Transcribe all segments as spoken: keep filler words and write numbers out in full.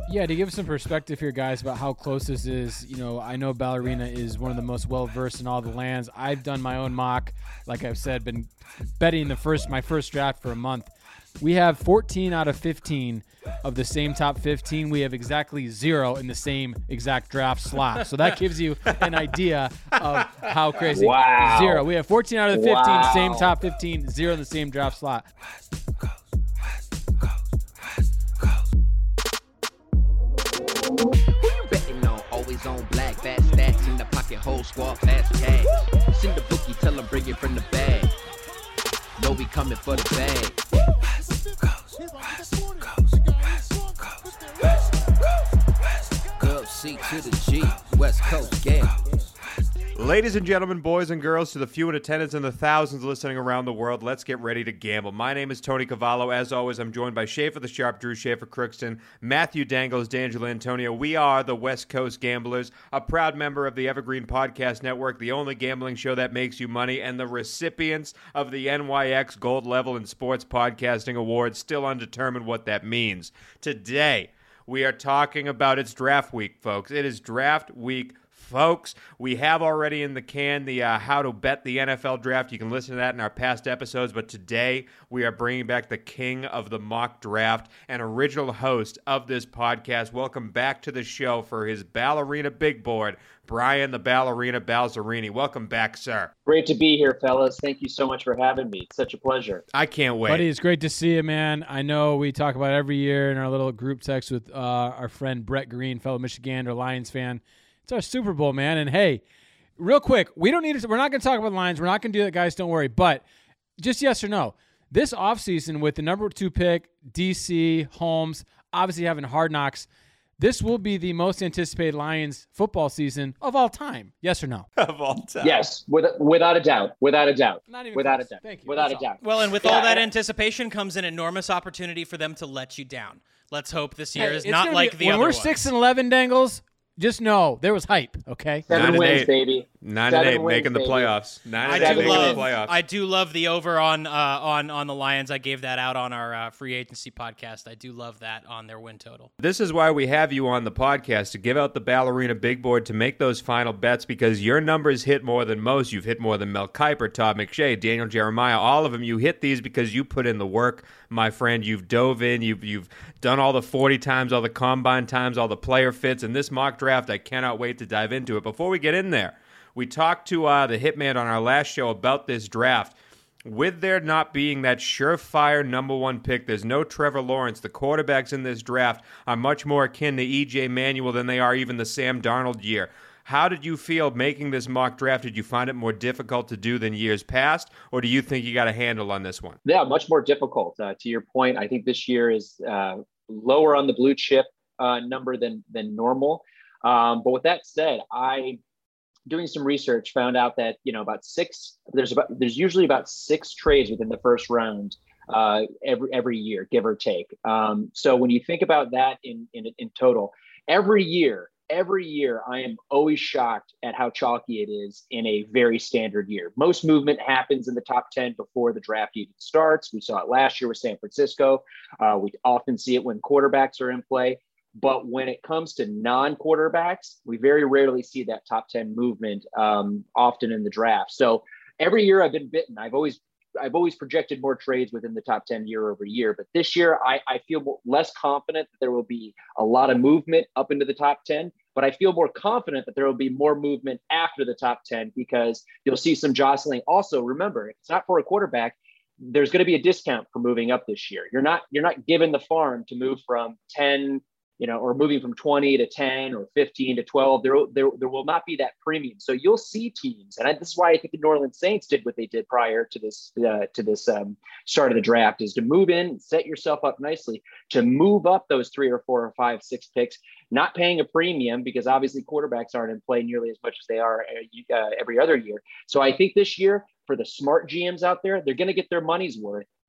Yeah, to give some perspective here, guys, about how close this is, you know, I know Ballerina is one of the most well-versed in all the lands. I've done my own mock, like I've said, been betting the first my first draft for a month. We have fourteen out of fifteen of the same top fifteen. We have exactly zero in the same exact draft slot. So that gives you an idea of how crazy. Wow. Zero. We have fourteen out of the fifteen, Wow. same top fifteen, zero in the same draft slot. Who you betting on? Always on black, fat stacks in the pocket, whole squad, fast cash. Send the bookie, tell him bring it from the bag. Know we coming for the bag. Gov C to the G, West Coast Gamblers. Ladies and gentlemen, boys and girls, to the few in attendance and the thousands listening around the world, let's get ready to gamble. My name is Tony Cavallo. As always, I'm joined by Schaefer the Sharp, Drew Schaefer Crookston, Matthew Dangles, D'Angelo Antonio. We are the West Coast Gamblers, a proud member of the Evergreen Podcast Network, the only gambling show that makes you money, and the recipients of the N Y X Gold Level in Sports Podcasting Awards, still undetermined what that means. Today, we are talking about its draft week, folks. It is draft week, folks. We have already in the can the uh, How to Bet the N F L Draft. You can listen to that in our past episodes, but today we are bringing back the king of the mock draft and original host of this podcast. Welcome back to the show for his Ballerina Big Board, Brian the Ballerina Balzerini. Welcome back, sir. Great to be here, fellas. Thank you so much for having me. It's such a pleasure. I can't wait. Buddy, it's great to see you, man. I know we talk about it every year in our little group text with uh, our friend Brett Green, fellow Michigander, Lions fan. It's our Super Bowl, man. And hey, real quick, we don't need to, we're not going to talk about the Lions. We're not going to do that, guys. Don't worry. But just yes or no, this offseason with the number two pick, D C, Holmes, obviously having Hard Knocks, this will be the most anticipated Lions football season of all time. Yes or no? Of all time. Yes, with, without a doubt. Without a doubt. Not even Without close. a doubt. Thank you. Without That's a all. doubt. Well, and with Yeah, all that I- anticipation comes an enormous opportunity for them to let you down. Let's hope this year Hey, is it's not gonna like be, the when other we're ones. six and eleven, Dangles, just know there was hype, okay? Seven Nine and wins, eight. baby. Nine Seven and eight, wins, making the baby. playoffs. Nine I and eight, do Seven making love. the playoffs. I do love the over on uh, on on the Lions. I gave that out on our uh, free agency podcast. I do love that on their win total. This is why we have you on the podcast, to give out the Ballerina Big Board, to make those final bets, because your numbers hit more than most. You've hit more than Mel Kiper, Todd McShay, Daniel Jeremiah, all of them. You hit these because you put in the work, my friend. You've dove in. You've, you've done all the forty times, all the combine times, all the player fits. And this mock draft, I cannot wait to dive into it. Before we get in there, we talked to uh, the Hitman on our last show about this draft. With there not being that surefire number one pick, there's no Trevor Lawrence. The quarterbacks in this draft are much more akin to E J Manuel than they are even the Sam Darnold year. How did you feel making this mock draft? Did you find it more difficult to do than years past, or do you think you got a handle on this one? Yeah, much more difficult. Uh, to your point, I think this year is uh, lower on the blue chip uh, number than than normal. Um, but with that said, I doing some research found out that you know about six there's about there's usually about six trades within the first round uh, every every year, give or take. Um, so when you think about that in in in total, every year. Every year, I am always shocked at how chalky it is in a very standard year. Most movement happens in the top ten before the draft even starts. We saw it last year with San Francisco. Uh, we often see it when quarterbacks are in play. But when it comes to non-quarterbacks, we very rarely see that top ten movement um, often in the draft. So every year I've been bitten. I've always I've always projected more trades within the top ten year over year. But this year, I, I feel more, less confident that there will be a lot of movement up into the top ten. But I feel more confident that there will be more movement after the top ten, because you'll see some jostling. Also, remember, if it's not for a quarterback, there's going to be a discount for moving up this year. You're not you're not given the farm to move from ten, you know, or moving from twenty to ten or fifteen to twelve. There, there, there will not be that premium. So you'll see teams, and I, this is why I think the New Orleans Saints did what they did prior to this uh, to this um, start of the draft, is to move in and set yourself up nicely to move up those three or four or five, six picks, not paying a premium, because obviously quarterbacks aren't in play nearly as much as they are uh, every other year. So I think this year, for the smart G Ms out there, they're going to get their money's worth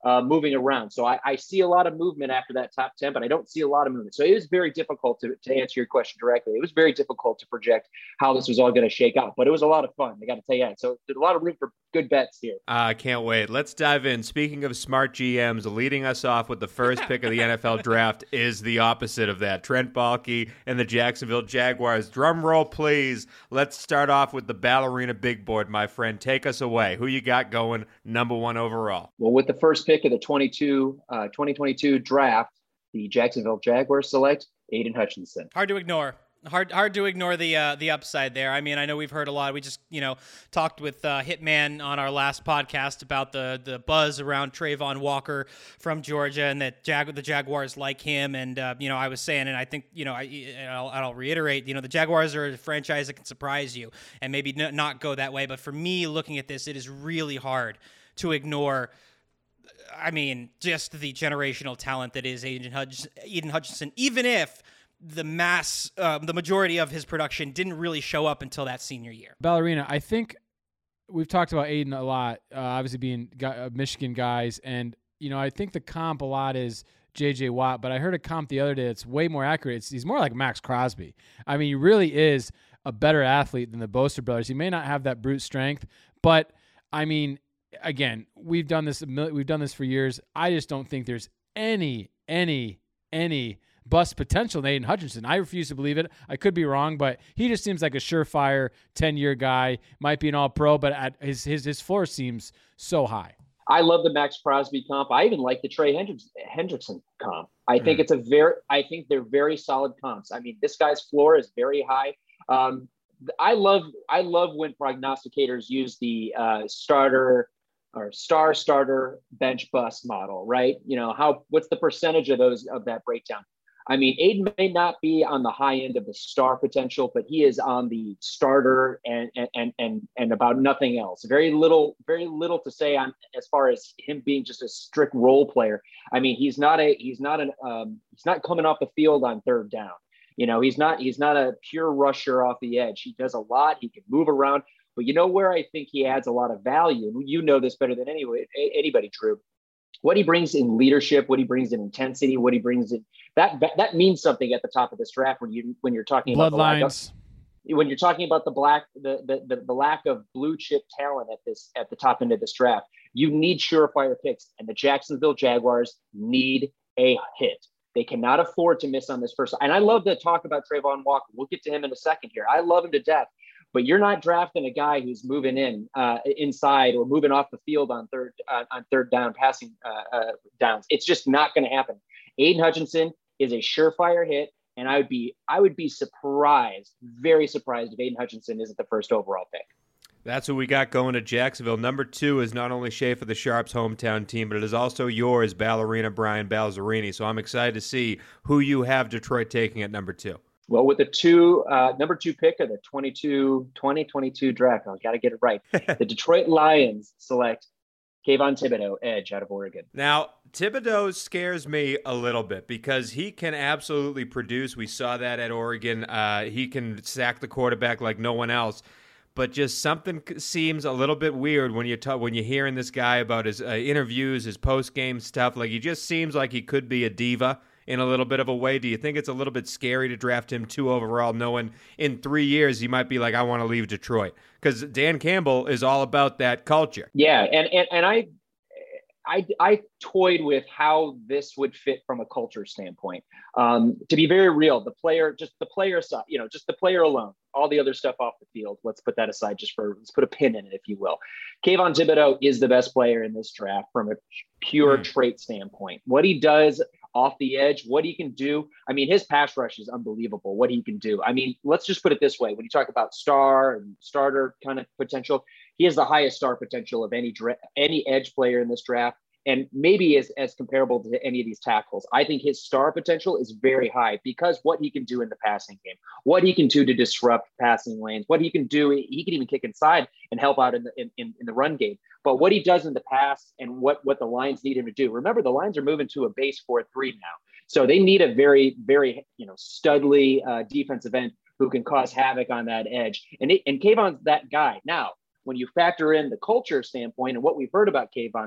uh, moving around. So I, I see a lot of movement after that top ten, but I don't see a lot of movement. So it was very difficult to, to answer your question directly. It was very difficult to project how this was all going to shake out, but it was a lot of fun. I got to tell you that. So there's a lot of room for good bets here. I uh, can't wait. Let's dive in. Speaking of smart G Ms, leading us off with the first pick of the N F L draft is the opposite of that. Trent Baalke and the Jacksonville Jaguars. Drum roll, please. Let's start off with the Ballerina Big Board, my friend. Take us away. Who you got going number one overall? Well, with the first pick of the twenty-two, uh, twenty twenty-two draft, the Jacksonville Jaguars select Aiden Hutchinson. Hard to ignore. Hard, hard to ignore the uh, the upside there. I mean, I know we've heard a lot. We just, you know, talked with uh, Hitman on our last podcast about the the buzz around Trayvon Walker from Georgia, and that Jag- the Jaguars like him. And uh, you know, I was saying, and I think, you know, I, I'll, I'll reiterate, you know, the Jaguars are a franchise that can surprise you, and maybe n- not go that way. But for me, looking at this, it is really hard to ignore. I mean, just the generational talent that is Aiden, Hutch- Aiden Hutchinson, even if the mass, uh, the majority of his production didn't really show up until that senior year. Ballerina, I think we've talked about Aiden a lot, uh, obviously being uh, Michigan guys, and, you know, I think the comp a lot is J J Watt, but I heard a comp the other day that's way more accurate. It's, he's more like Max Crosby. I mean, he really is a better athlete than the Bosa brothers. He may not have that brute strength, but, I mean, again, we've done this, we've done this for years. I just don't think there's any, any, any bust potential in Aiden Hutchinson. I refuse to believe it. I could be wrong, but he just seems like a surefire ten-year guy. Might be an all-pro, but at his his his floor seems so high. I love the Max Crosby comp. I even like the Trey Hendricks, Hendrickson comp. I think Mm. it's a very, I think they're very solid comps. I mean, this guy's floor is very high. Um, I love, I love when prognosticators use the uh, starter or star starter bench bust model, right? You know, how, what's the percentage of those, of that breakdown? I mean, Aiden may not be on the high end of the star potential, but he is on the starter and and and and about nothing else. Very little, very little to say on as far as him being just a strict role player. I mean, he's not a he's not an um, he's not coming off the field on third down. You know, he's not he's not a pure rusher off the edge. He does a lot. He can move around. But you know where I think he adds a lot of value. You know this better than anybody, anybody, Drew. What he brings in leadership, what he brings in intensity, what he brings in that that, that means something at the top of this draft when you when you're talking about Bloodlines. the when you're talking about the black the, the the the lack of blue chip talent at this at the top end of this draft. You need surefire picks, and the Jacksonville Jaguars need a hit. They cannot afford to miss on this first. And I love to talk about Trayvon Walker. We'll get to him in a second here. I love him to death. But you're not drafting a guy who's moving in uh, inside or moving off the field on third uh, on third down passing uh, uh, downs. It's just not going to happen. Aiden Hutchinson is a surefire hit, and I would be I would be surprised, very surprised, if Aiden Hutchinson isn't the first overall pick. That's what we got going to Jacksonville. Number two is not only Schaefer the Sharp's hometown team, but it is also yours, Ballerina Brian Balzerini. So I'm excited to see who you have Detroit taking at number two. Well, with the two, uh, number two pick of the twenty-two, twenty twenty-two draft, I got to get it right. The Detroit Lions select Kayvon Thibodeau, edge out of Oregon. Now, Thibodeau scares me a little bit because he can absolutely produce. We saw that at Oregon. Uh, he can sack the quarterback like no one else. But just something seems a little bit weird when you talk, when you're hearing this guy about his uh, interviews, his post-game stuff. Like, he just seems like he could be a diva in a little bit of a way. Do you think it's a little bit scary to draft him two overall, knowing in three years he might be like, I want to leave Detroit? Because Dan Campbell is all about that culture. Yeah, and and, and I, I I toyed with how this would fit from a culture standpoint. Um, to be very real, the player, just the player side, you know, just the player alone, all the other stuff off the field, let's put that aside just for, let's put a pin in it, if you will. Kayvon Thibodeau is the best player in this draft from a pure mm. trait standpoint. What he does off the edge, what he can do. I mean, his pass rush is unbelievable, what he can do. I mean, let's just put it this way. When you talk about star and starter kind of potential, he has the highest star potential of any dra- any edge player in this draft, and maybe as, as comparable to any of these tackles. I think his star potential is very high because what he can do in the passing game, what he can do to disrupt passing lanes, what he can do, he can even kick inside and help out in the in, in, in the run game. But what he does in the pass and what, what the Lions need him to do. Remember, the Lions are moving to a base four three now. So they need a very, very, you know, studly uh, defensive end who can cause havoc on that edge. And, it, and Kayvon's that guy. Now, when you factor in the culture standpoint and what we've heard about Kayvon,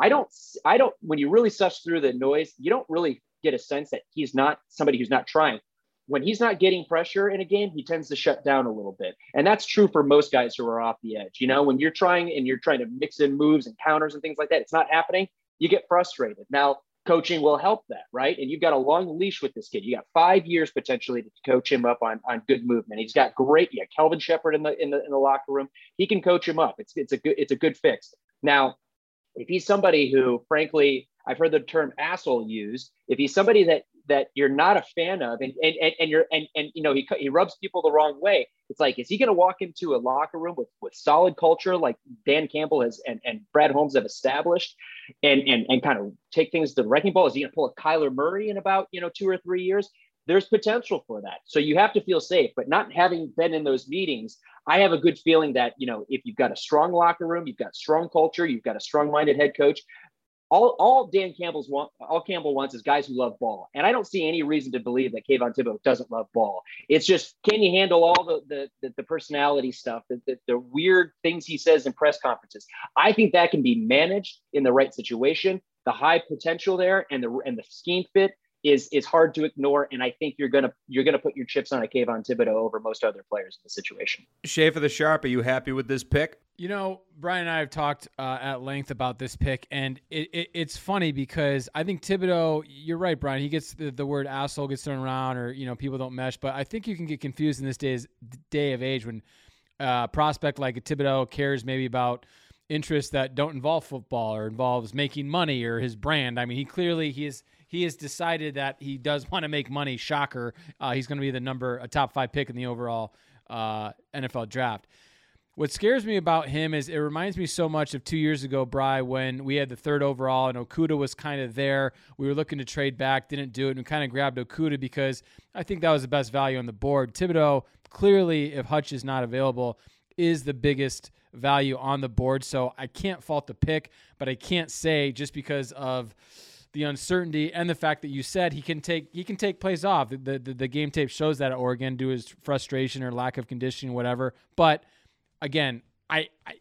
I don't, I don't, when you really suss through the noise, you don't really get a sense that he's not somebody who's not trying. When he's not getting pressure in a game, he tends to shut down a little bit. And that's true for most guys who are off the edge. You know, when you're trying and you're trying to mix in moves and counters and things like that, it's not happening. You get frustrated. Now, coaching will help that, right? And you've got a long leash with this kid. You got five years potentially to coach him up on, on good movement. He's got great, yeah, Kelvin Shepherd in the in the in the locker room. He can coach him up. It's it's a good it's a good fix. Now, if he's somebody who, frankly, I've heard the term asshole used. If he's somebody that that you're not a fan of, and and and, and you're and and you know he he rubs people the wrong way. It's like, is he going to walk into a locker room with with solid culture like Dan Campbell has and and Brad Holmes have established, and and and kind of take things to the wrecking ball? Is he going to pull a Kyler Murray in about you know two or three years? There's potential for that. So you have to feel safe, but not having been in those meetings, I have a good feeling that, you know, if you've got a strong locker room, you've got strong culture, you've got a strong-minded head coach, all, all Dan Campbell's want, all Campbell wants is guys who love ball. And I don't see any reason to believe that Kayvon Thibodeaux doesn't love ball. It's just, can you handle all the, the, the, the personality stuff, the, the, the weird things he says in press conferences? I think that can be managed in the right situation. The high potential there and the, and the scheme fit is is hard to ignore, and I think you're gonna you're gonna put your chips on a Kayvon Thibodeaux over most other players in the situation. Schaefer the Sharp, are you happy with this pick? You know, Brian and I have talked uh, at length about this pick, and it, it, it's funny because I think Thibodeaux, you're right, Brian, he gets the, the word asshole gets thrown around, or, you know, people don't mesh, but I think you can get confused in this day's day of age when uh, a prospect like a Thibodeaux cares maybe about interests that don't involve football or involves making money or his brand. I mean, he clearly, he is, he has decided that he does want to make money. Shocker. Uh, he's going to be the number, a top five pick in the overall uh, N F L draft. What scares me about him is it reminds me so much of two years ago, Bri, when we had the third overall and Okudah was kind of there. We were looking to trade back, didn't do it, and we kind of grabbed Okudah because I think that was the best value on the board. Thibodeaux, clearly, if Hutch is not available, is the biggest value on the board. So I can't fault the pick, but I can't say just because of the uncertainty and the fact that you said he can take he can take plays off. The, the, the game tape shows that at Oregon, due to his frustration or lack of conditioning, whatever. But again, I, I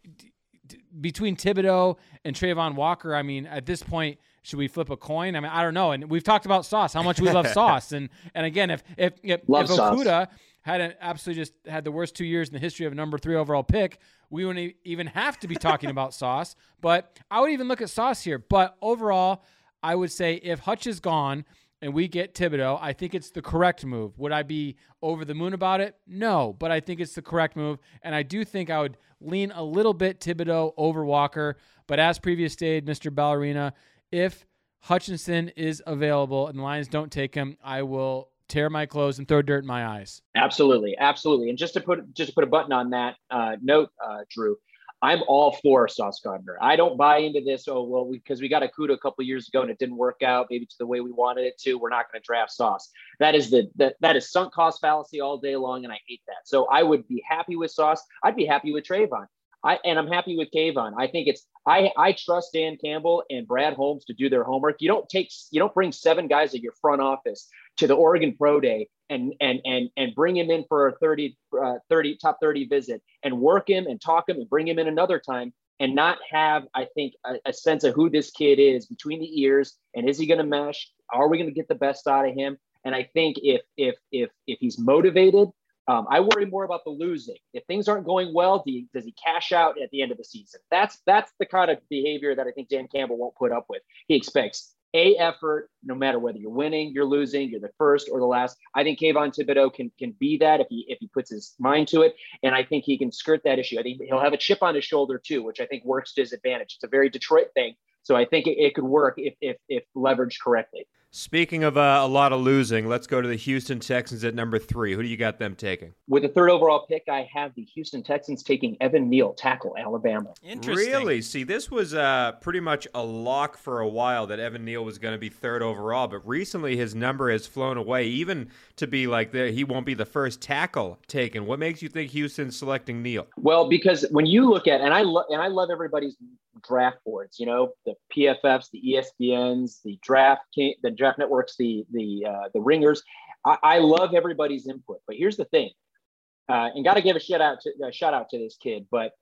between Thibodeaux and Travon Walker, I mean, at this point, should we flip a coin? I mean, I don't know. And we've talked about Sauce, how much we love Sauce. And and again, if if if, if Okudah had an, absolutely just had the worst two years in the history of a number three overall pick, we wouldn't even have to be talking about Sauce. But I would even look at Sauce here. But overall, I would say if Hutch is gone and we get Thibodeaux, I think it's the correct move. Would I be over the moon about it? No, but I think it's the correct move. And I do think I would lean a little bit Thibodeaux over Walker. But as previous stated, Mister Ballerina, if Hutchinson is available and the Lions don't take him, I will tear my clothes and throw dirt in my eyes. Absolutely, absolutely. And just to put just to put a button on that uh, note, uh, Drew, I'm all for Sauce Gardner. I don't buy into this. Oh well, because we, we got Okudah a couple of years ago and it didn't work out, maybe to the way we wanted it to. We're not going to draft Sauce. That is the that that is sunk cost fallacy all day long, and I hate that. So I would be happy with Sauce. I'd be happy with Travon. I and I'm happy with Kayvon. I think it's I I trust Dan Campbell and Brad Holmes to do their homework. You don't take you don't bring seven guys at your front office to the Oregon Pro Day and and and and bring him in for a thirty, uh, thirty top thirty visit and work him and talk him and bring him in another time and not have, I think, a, a sense of who this kid is between the ears and is he going to mesh? Are we going to get the best out of him? And I think if if if if he's motivated. Um, I worry more about the losing. If things aren't going well, do you, does he cash out at the end of the season? That's that's the kind of behavior that I think Dan Campbell won't put up with. He expects a effort, no matter whether you're winning, you're losing, you're the first or the last. I think Kayvon Thibodeaux can can be that if he if he puts his mind to it, and I think he can skirt that issue. I think he'll have a chip on his shoulder too, which I think works to his advantage. It's a very Detroit thing, so I think it, it could work if if if leveraged correctly. Speaking of uh, a lot of losing, let's go to the Houston Texans at number three. Who do you got them taking? With the third overall pick, I have the Houston Texans taking Evan Neal, tackle, Alabama. Interesting. Really? See, this was uh, pretty much a lock for a while that Evan Neal was going to be third overall, but recently his number has flown away, even to be like the, he won't be the first tackle taken. What makes you think Houston's selecting Neal? Well, because when you look at, and I love, and I love everybody's draft boards, you know, the P F Fs, the E S P Ns, the draft, the draft networks, the, the, uh, the ringers. I, I love everybody's input, but here's the thing, uh, and got to give a shout out to a shout out to this kid, but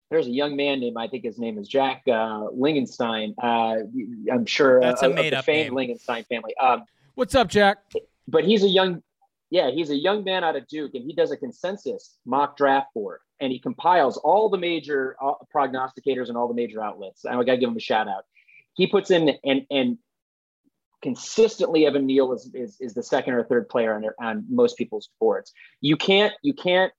there's a young man named, I think his name is Jack uh, Lingenstein. Uh, I'm sure That's uh, a made of the up famed name. Lingenstein family. Um, What's up, Jack? but he's a young, yeah, he's a young man out of Duke, and he does a consensus mock draft board, and he compiles all the major uh, prognosticators and all the major outlets. I got to give him a shout out. He puts in and and consistently Evan Neal is, is is the second or third player on on most people's boards. You can't you can't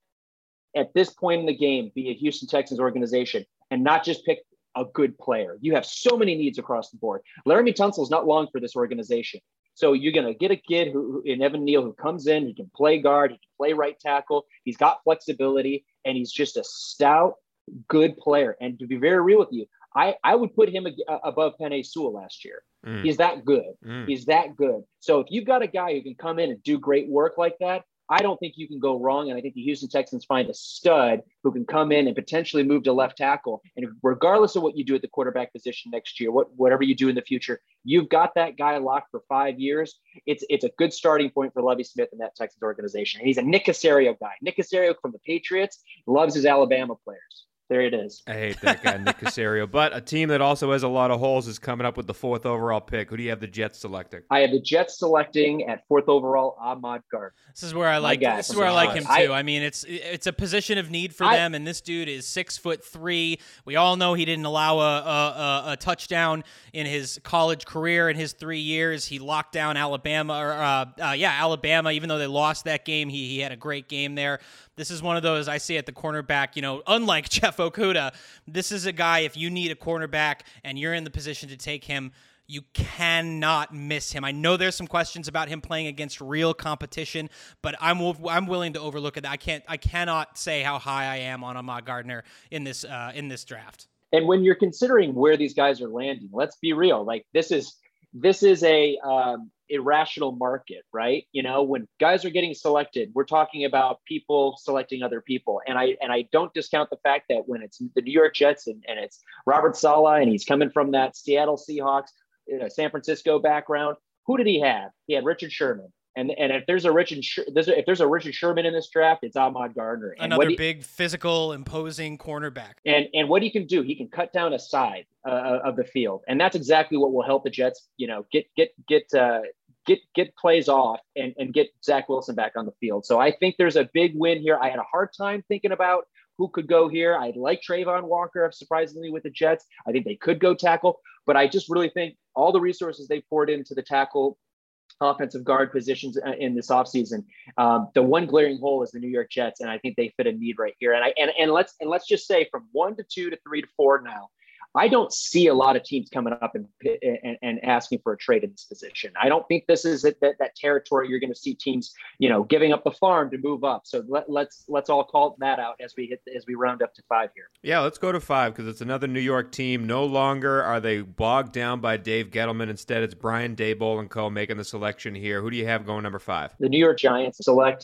at this point in the game be a Houston Texans organization and not just pick a good player. You have so many needs across the board. Laramie Tunsil is not long for this organization. So you're going to get a kid who, who in Evan Neal who comes in, he can play guard, he can play right tackle, he's got flexibility, and he's just a stout, good player. And to be very real with you, I, I would put him a, above Penei Sewell last year. Mm. He's that good. Mm. He's that good. So if you've got a guy who can come in and do great work like that, I don't think you can go wrong. And I think the Houston Texans find a stud who can come in and potentially move to left tackle. And regardless of what you do at the quarterback position next year, what whatever you do in the future, you've got that guy locked for five years. It's it's a good starting point for Lovie Smith and that Texans organization. And he's a Nick Caserio guy. Nick Caserio from the Patriots loves his Alabama players. There it is. I hate that guy, Nick Caserio. But a team that also has a lot of holes is coming up with the fourth overall pick. Who do you have the Jets selecting? I have the Jets selecting at fourth overall Ahmad Gardner. This is where I like. guy, this is where I like him too. I, I mean, it's it's a position of need for I, them, and this dude is six foot three. We all know he didn't allow a, a, a touchdown in his college career in his three years. He locked down Alabama, or uh, uh, yeah, Alabama. Even though they lost that game, he he had a great game there. This is one of those I see at the cornerback, you know, unlike Jeff Okudah, this is a guy, if you need a cornerback and you're in the position to take him, you cannot miss him. I know there's some questions about him playing against real competition, but I'm I'm willing to overlook it. I can't I cannot say how high I am on Ahmad Gardner in this uh, in this draft. And when you're considering where these guys are landing, let's be real. Like this is this is a um, irrational market, right? You know, when guys are getting selected, we're talking about people selecting other people. And I and I don't discount the fact that when it's the New York Jets and, and it's Robert Saleh and he's coming from that Seattle Seahawks, you know, San Francisco background, who did he have? He had Richard Sherman. And and if there's a Richard if there's a Richard Sherman in this draft, it's Ahmad Gardner. And Another he, big, physical, imposing cornerback. And and what he can do, he can cut down a side uh, of the field, and that's exactly what will help the Jets. You know, get get get uh, get get plays off and and get Zach Wilson back on the field. So I think there's a big win here. I had a hard time thinking about who could go here. I like Trayvon Walker, surprisingly, with the Jets. I think they could go tackle, but I just really think all the resources they poured into the tackle offensive guard positions in this offseason. Um, the one glaring hole is the New York Jets, and I think they fit a need right here. And I and, and let's and let's just say from one to two to three to four now, I don't see a lot of teams coming up and and, and asking for a trade in this position. I don't think this is that, that territory you're going to see teams, you know, giving up the farm to move up. So let, let's let's all call that out as we hit as we round up to five here. Yeah, let's go to five because it's another New York team. No longer are they bogged down by Dave Gettleman. Instead, it's Brian Daboll and co making the selection here. Who do you have going number five? The New York Giants select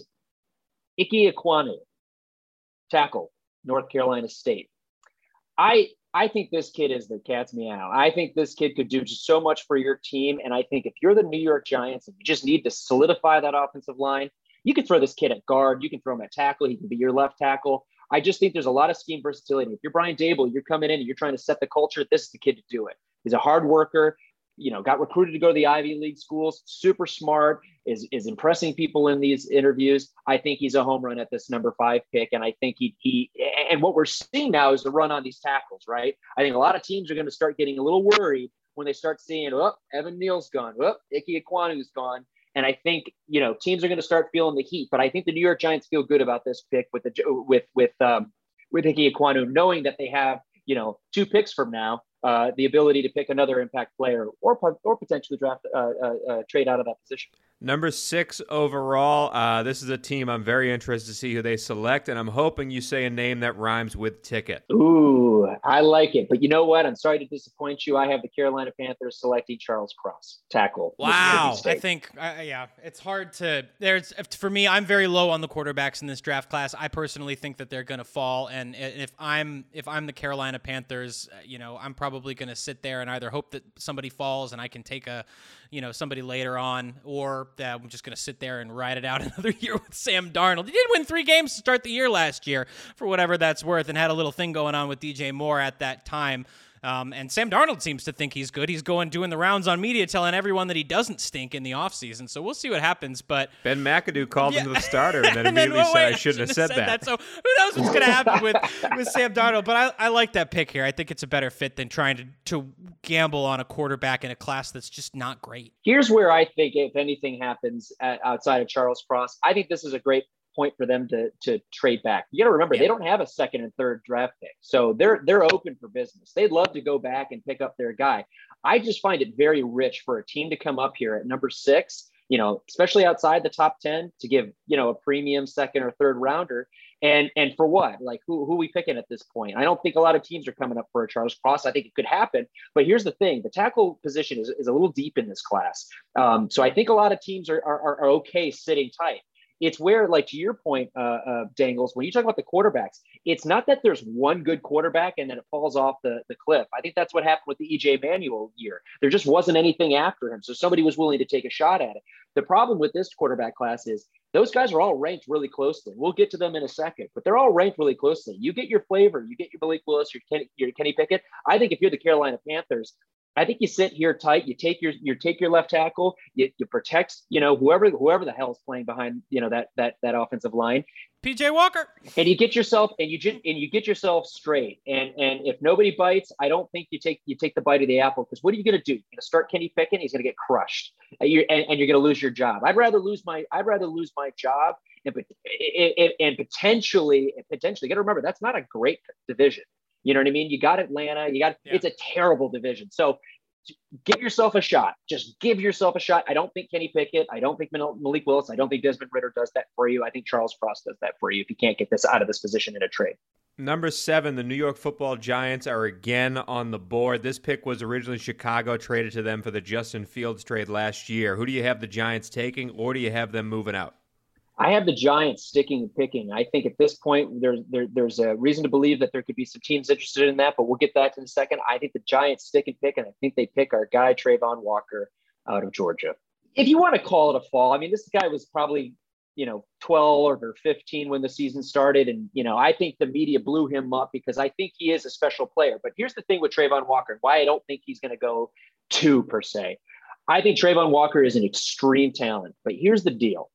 Ike Ekwonu, tackle, North Carolina State. I I think this kid is the cat's meow. I think this kid could do just so much for your team. And I think if you're the New York Giants and you just need to solidify that offensive line, you can throw this kid at guard. You can throw him at tackle. He can be your left tackle. I just think there's a lot of scheme versatility. If you're Brian Daboll, you're coming in and you're trying to set the culture. This is the kid to do it. He's a hard worker. You know, got recruited to go to the Ivy League schools, super smart, is is impressing people in these interviews. I think he's a home run at this number five pick. And I think he, he and what we're seeing now is the run on these tackles, right? I think a lot of teams are going to start getting a little worried when they start seeing, oh, Evan Neal's gone, oh, Ike Ekwonu's gone. And I think, you know, teams are going to start feeling the heat. But I think the New York Giants feel good about this pick with the with with um, with Ike Ekwonu, knowing that they have, you know, two picks from now. Uh, the ability to pick another impact player or or potentially draft uh, uh, uh, trade out of that position. Number six overall. Uh, this is a team I'm very interested to see who they select, and I'm hoping you say a name that rhymes with ticket. Ooh, Ooh, I like it. But you know what? I'm sorry to disappoint you. I have the Carolina Panthers selecting Charles Cross, tackle. Wow. I think, uh, yeah, it's hard to, there's, for me, I'm very low on the quarterbacks in this draft class. I personally think that they're going to fall. And if I'm, if I'm the Carolina Panthers, you know, I'm probably going to sit there and either hope that somebody falls and I can take a, you know, somebody later on, or uh, I'm just going to sit there and ride it out another year with Sam Darnold. He did win three games to start the year last year, for whatever that's worth, and had a little thing going on with D J Moore at that time. Um, and Sam Darnold seems to think he's good. He's going doing the rounds on media telling everyone that he doesn't stink in the offseason. So we'll see what happens. But Ben McAdoo called yeah. him the starter and then and immediately then, oh, said, wait, I shouldn't have said, said that. that. So who knows what's going to happen with, with Sam Darnold. But I, I like that pick here. I think it's a better fit than trying to, to gamble on a quarterback in a class that's just not great. Here's where I think if anything happens at, outside of Charles Cross, I think this is a great point for them to to trade back. You got to remember, yeah. they don't have a second and third draft pick, so they're they're open for business. They'd love to go back and pick up their guy. I just find it very rich for a team to come up here at number six, you know, especially outside the top ten, to give, you know, a premium second or third rounder. And and for what? Like, who who are we picking at this point? I don't think a lot of teams are coming up for a Charles Cross. I think it could happen, but here's the thing: the tackle position is, is a little deep in this class. Um, so I think a lot of teams are are, are okay sitting tight. It's where, like, to your point, uh, uh, Dangles, when you talk about the quarterbacks, it's not that there's one good quarterback and then it falls off the, the cliff. I think that's what happened with the E J Manuel year. There just wasn't anything after him. So somebody was willing to take a shot at it. The problem with this quarterback class is those guys are all ranked really closely. We'll get to them in a second, but they're all ranked really closely. You get your flavor, you get your Malik Willis, your Kenny, your Kenny Pickett. I think if you're the Carolina Panthers, I think you sit here tight. You take your you take your left tackle. You, you protect, you know, whoever whoever the hell is playing behind, you know, that that that offensive line. P J Walker. And you get yourself and you just and you get yourself straight. And and if nobody bites, I don't think you take you take the bite of the apple, because what are you going to do? You're going to start Kenny Pickett. He's going to get crushed, and you're and, and you're going to lose your job. I'd rather lose my I'd rather lose my job and and, and potentially potentially. You got to remember, that's not a great division. You know what I mean? You got Atlanta. You got yeah. It's a terrible division. So give yourself a shot. Just give yourself a shot. I don't think Kenny Pickett, I don't think Malik Willis, I don't think Desmond Ridder does that for you. I think Charles Cross does that for you if you can't get this out of this position in a trade. Number seven, the New York Football Giants are again on the board. This pick was originally Chicago, traded to them for the Justin Fields trade last year. Who do you have the Giants taking, or do you have them moving out? I have the Giants sticking and picking. I think at this point, there's there, there's a reason to believe that there could be some teams interested in that, but we'll get that in a second. I think the Giants stick and pick, and I think they pick our guy, Trayvon Walker, out of Georgia. If you want to call it a fall, I mean, this guy was probably, you know, twelve or fifteen when the season started. And, you know, I think the media blew him up because I think he is a special player. But here's the thing with Trayvon Walker, why I don't think he's going to go two per se. I think Trayvon Walker is an extreme talent, but here's the deal.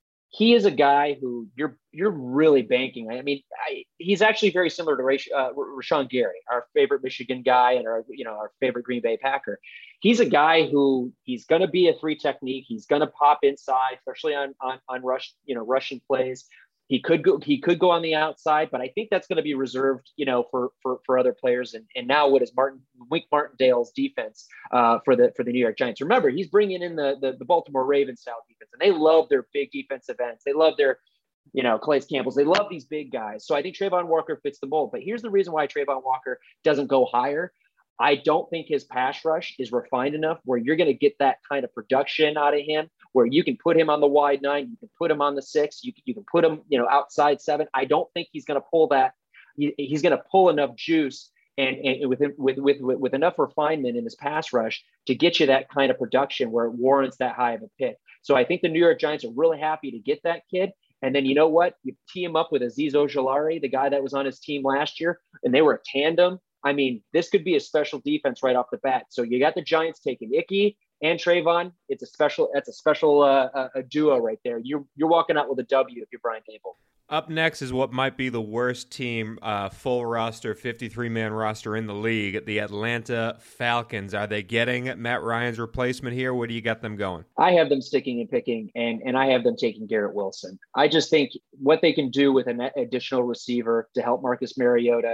He is a guy who you're you're really banking. I mean, I, he's actually very similar to Rash, uh, Rashawn Gary, our favorite Michigan guy and our you know our favorite Green Bay Packer. He's a guy who he's going to be a three technique. He's going to pop inside, especially on on on rush you know rushing plays. He could go he could go on the outside, but I think that's going to be reserved, you know, for for for other players. And and now what is Martin Wink Martindale's defense uh, for the for the New York Giants? Remember, he's bringing in the the, the Baltimore Ravens style defense, and they love their big defensive ends. They love their, you know, Calais Campbells. They love these big guys. So I think Trayvon Walker fits the mold. But here's the reason why Trayvon Walker doesn't go higher. I don't think his pass rush is refined enough where you're going to get that kind of production out of him, where you can put him on the wide nine, you can put him on the six, you can, you can put him, you know, outside seven. I don't think he's going to pull that. He, he's going to pull enough juice and, and with, with, with, with, with enough refinement in his pass rush to get you that kind of production where it warrants that high of a pick. So I think the New York Giants are really happy to get that kid. And then, you know what? You tee him up with Azeez Ojulari, the guy that was on his team last year, and they were a tandem. I mean, this could be a special defense right off the bat. So you got the Giants taking Icky and Trayvon. It's a special, that's a special uh, a duo right there. You're you're walking out with a W if you're Brian Daboll. Up next is what might be the worst team, uh, full roster, fifty-three man roster in the league, the Atlanta Falcons. Are they getting Matt Ryan's replacement here? Where do you got them going? I have them sticking and picking, and, and I have them taking Garrett Wilson. I just think what they can do with an additional receiver to help Marcus Mariota,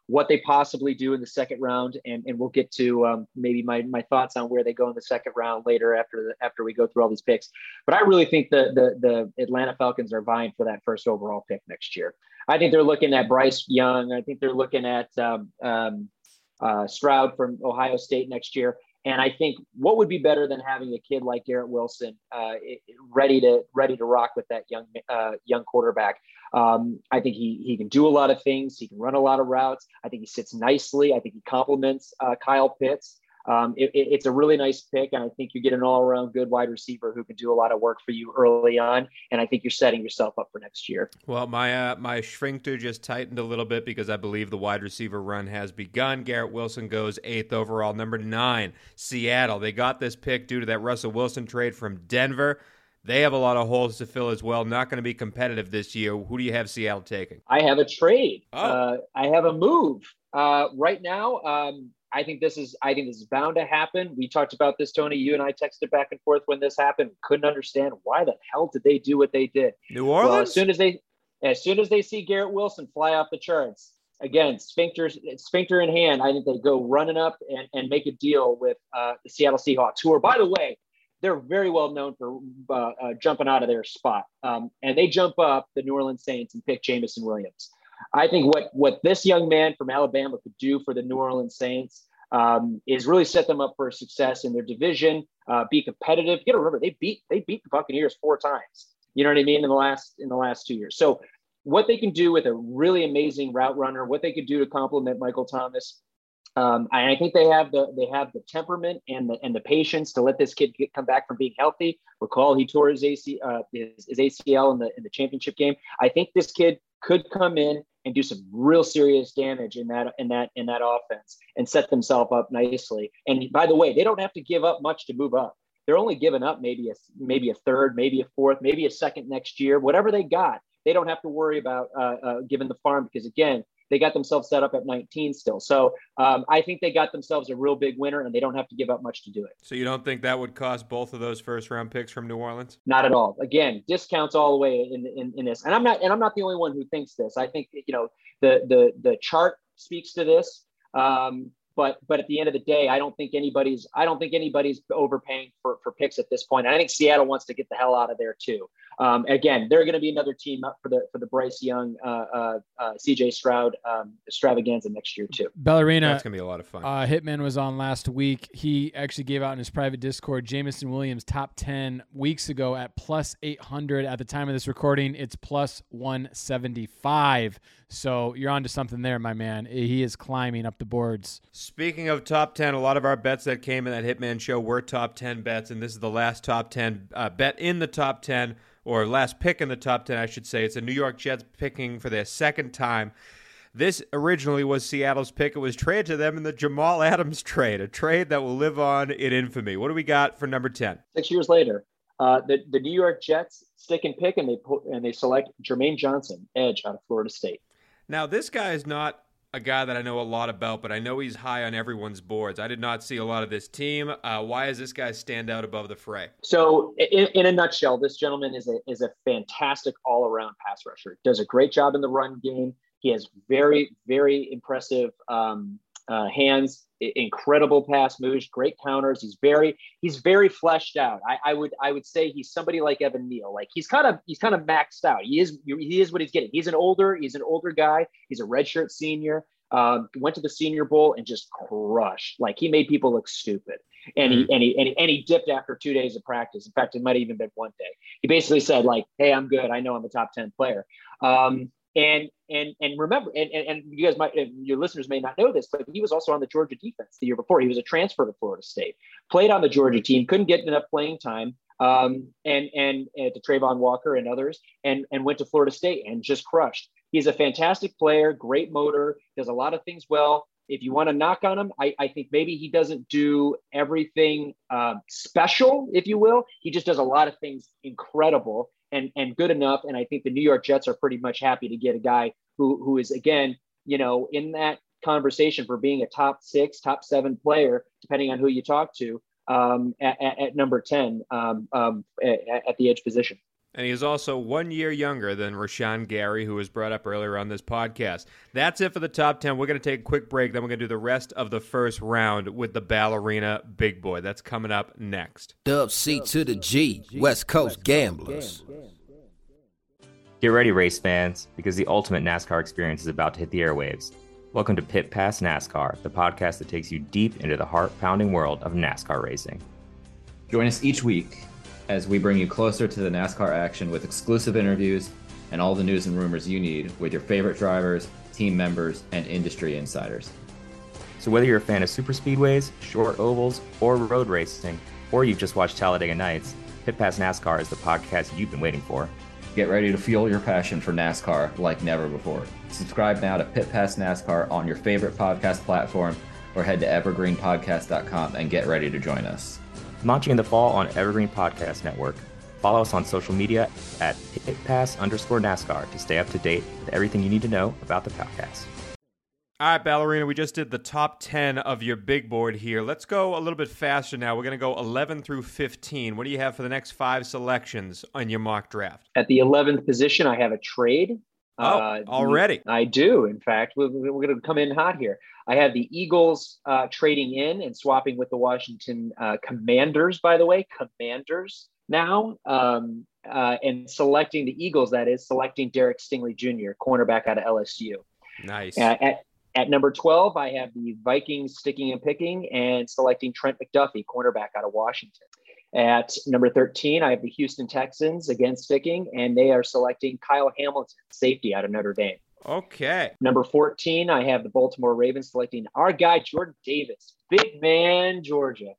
what they possibly do in the second round, and, and we'll get to um, maybe my my thoughts on where they go in the second round later after the, after we go through all these picks. But I really think the, the the Atlanta Falcons are vying for that first overall pick next year. I think they're looking at Bryce Young. I think they're looking at um, um, uh, Stroud from Ohio State next year. And I think what would be better than having a kid like Garrett Wilson uh, ready to ready to rock with that young uh, young quarterback. Um, I think he he can do a lot of things. He can run a lot of routes. I think he sits nicely. I think he complements uh, Kyle Pitts. Um, it, it, it's a really nice pick, and I think you get an all-around good wide receiver who can do a lot of work for you early on, and I think you're setting yourself up for next year. Well, my uh, my sphincter just tightened a little bit because I believe the wide receiver run has begun. Garrett Wilson goes eighth overall. Number nine, Seattle. They got this pick due to that Russell Wilson trade from Denver. They have a lot of holes to fill as well. Not going to be competitive this year. Who do you have Seattle taking? I have a trade. Oh. Uh, I have a move. Uh, right now, um, I think this is I think this is bound to happen. We talked about this, Tony. You and I texted back and forth when this happened. Couldn't understand why the hell did they do what they did. New Orleans. Well, as soon as they as soon as they see Garrett Wilson fly off the charts, again, sphincter sphincter in hand, I think they go running up and, and make a deal with uh, the Seattle Seahawks, who are, by the way, they're very well known for uh, uh, jumping out of their spot. Um, and they jump up the New Orleans Saints and pick Jameson Williams. I think what what this young man from Alabama could do for the New Orleans Saints um, is really set them up for success in their division, uh, be competitive. You got to remember they beat they beat the Buccaneers four times. You know what I mean in the last in the last two years. So what they can do with a really amazing route runner, what they could do to complement Michael Thomas. Um, I think they have the they have the temperament and the and the patience to let this kid get, come back from being healthy. Recall he tore his A C uh, his, his A C L in the in the championship game. I think this kid could come in and do some real serious damage in that in that in that offense and set themselves up nicely. And by the way, they don't have to give up much to move up. They're only giving up maybe a maybe a third, maybe a fourth, maybe a second next year. Whatever they got, they don't have to worry about uh, uh, giving the farm because again, they got themselves set up at nineteen still. So um, I think they got themselves a real big winner, and they don't have to give up much to do it. So you don't think that would cost both of those first-round picks from New Orleans? Not at all. Again, discounts all the way in, in in this, and I'm not and I'm not the only one who thinks this. I think you know the the the chart speaks to this. Um, But but at the end of the day, I don't think anybody's I don't think anybody's overpaying for, for picks at this point. And I think Seattle wants to get the hell out of there too. Um, again, they're going to be another team up for the for the Bryce Young, uh, uh, uh, C J Stroud um, extravaganza next year too. Ballerina, that's gonna be a lot of fun. Uh, Hitman was on last week. He actually gave out in his private Discord Jameson Williams top ten weeks ago at plus eight hundred. At the time of this recording, it's plus one seventy-five. So you're onto something there, my man. He is climbing up the boards. Speaking of top ten, a lot of our bets that came in that Hitman show were top ten bets, and this is the last top ten uh, bet in the top ten, or last pick in the top ten, I should say. It's the New York Jets picking for their second time. This originally was Seattle's pick. It was traded to them in the Jamal Adams trade, a trade that will live on in infamy. What do we got for number ten? Six years later, uh, the, the New York Jets stick and pick, and they put, and they select Jermaine Johnson, edge out of Florida State. Now, this guy is not a guy that I know a lot about, but I know he's high on everyone's boards. I did not see a lot of this team. Uh, why does this guy stand out above the fray? So in, in a nutshell, this gentleman is a is a fantastic all-around pass rusher. Does a great job in the run game. He has very, very impressive um, uh, hands, incredible pass moves, great counters. He's very he's very fleshed out. I, I would I would say he's somebody like Evan Neal. Like he's kind of he's kind of maxed out. He is he is what he's getting. He's an older he's an older guy. He's a redshirt senior. Um, went to the Senior Bowl and just crushed. Like he made people look stupid. And he, and he and he and he dipped after two days of practice. In fact, it might have even been one day. He basically said like, "Hey, I'm good. I know I'm a top ten player." Um, And and and remember, and, and, and you guys might, your listeners may not know this, but he was also on the Georgia defense the year before. He was a transfer to Florida State, played on the Georgia team, couldn't get enough playing time, um, and, and and to Trayvon Walker and others, and and went to Florida State and just crushed. He's a fantastic player, great motor, does a lot of things well. If you want to knock on him, I, I think maybe he doesn't do everything uh, special, if you will. He just does a lot of things incredible. And, and good enough. And I think the New York Jets are pretty much happy to get a guy who who is, again, you know, in that conversation for being a top six, top seven player, depending on who you talk to, um, at, at, at number ten um, um, at, at the edge position. And he is also one year younger than Rashawn Gary, who was brought up earlier on this podcast. That's it for the top ten. We're going to take a quick break. Then we're going to do the rest of the first round with the Ballerina Big Boy. That's coming up next. Dub C to the G, West Coast Gamblers. Get ready, race fans, because the ultimate NASCAR experience is about to hit the airwaves. Welcome to Pit Pass NASCAR, the podcast that takes you deep into the heart-pounding world of NASCAR racing. Join us each week as we bring you closer to the NASCAR action with exclusive interviews and all the news and rumors you need with your favorite drivers, team members, and industry insiders. So whether you're a fan of super speedways, short ovals, or road racing, or you've just watched Talladega Nights, Pit Pass NASCAR is the podcast you've been waiting for. Get ready to fuel your passion for NASCAR like never before. Subscribe now to Pit Pass NASCAR on your favorite podcast platform or head to evergreen podcast dot com and get ready to join us. Launching in the fall on Evergreen Podcast Network. Follow us on social media at pitpass underscore NASCAR to stay up to date with everything you need to know about the podcast. All right, Ballerina, we just did the top ten of your big board here. Let's go a little bit faster now. We're going to go eleven through fifteen. What do you have for the next five selections on your mock draft? At the eleventh position, I have a trade. Oh, uh, already? I do. In fact, we're, we're going to come in hot here. I have the Eagles uh, trading in and swapping with the Washington uh, Commanders, by the way, Commanders now, um, uh, and selecting the Eagles, that is, selecting Derek Stingley Junior, cornerback out of L S U. Nice. Uh, at, at number twelve, I have the Vikings sticking and picking and selecting Trent McDuffie, cornerback out of Washington. At number thirteen, I have the Houston Texans again sticking, and they are selecting Kyle Hamilton, safety out of Notre Dame. Okay. Number fourteen, I have the Baltimore Ravens selecting our guy, Jordan Davis, big man, Georgia.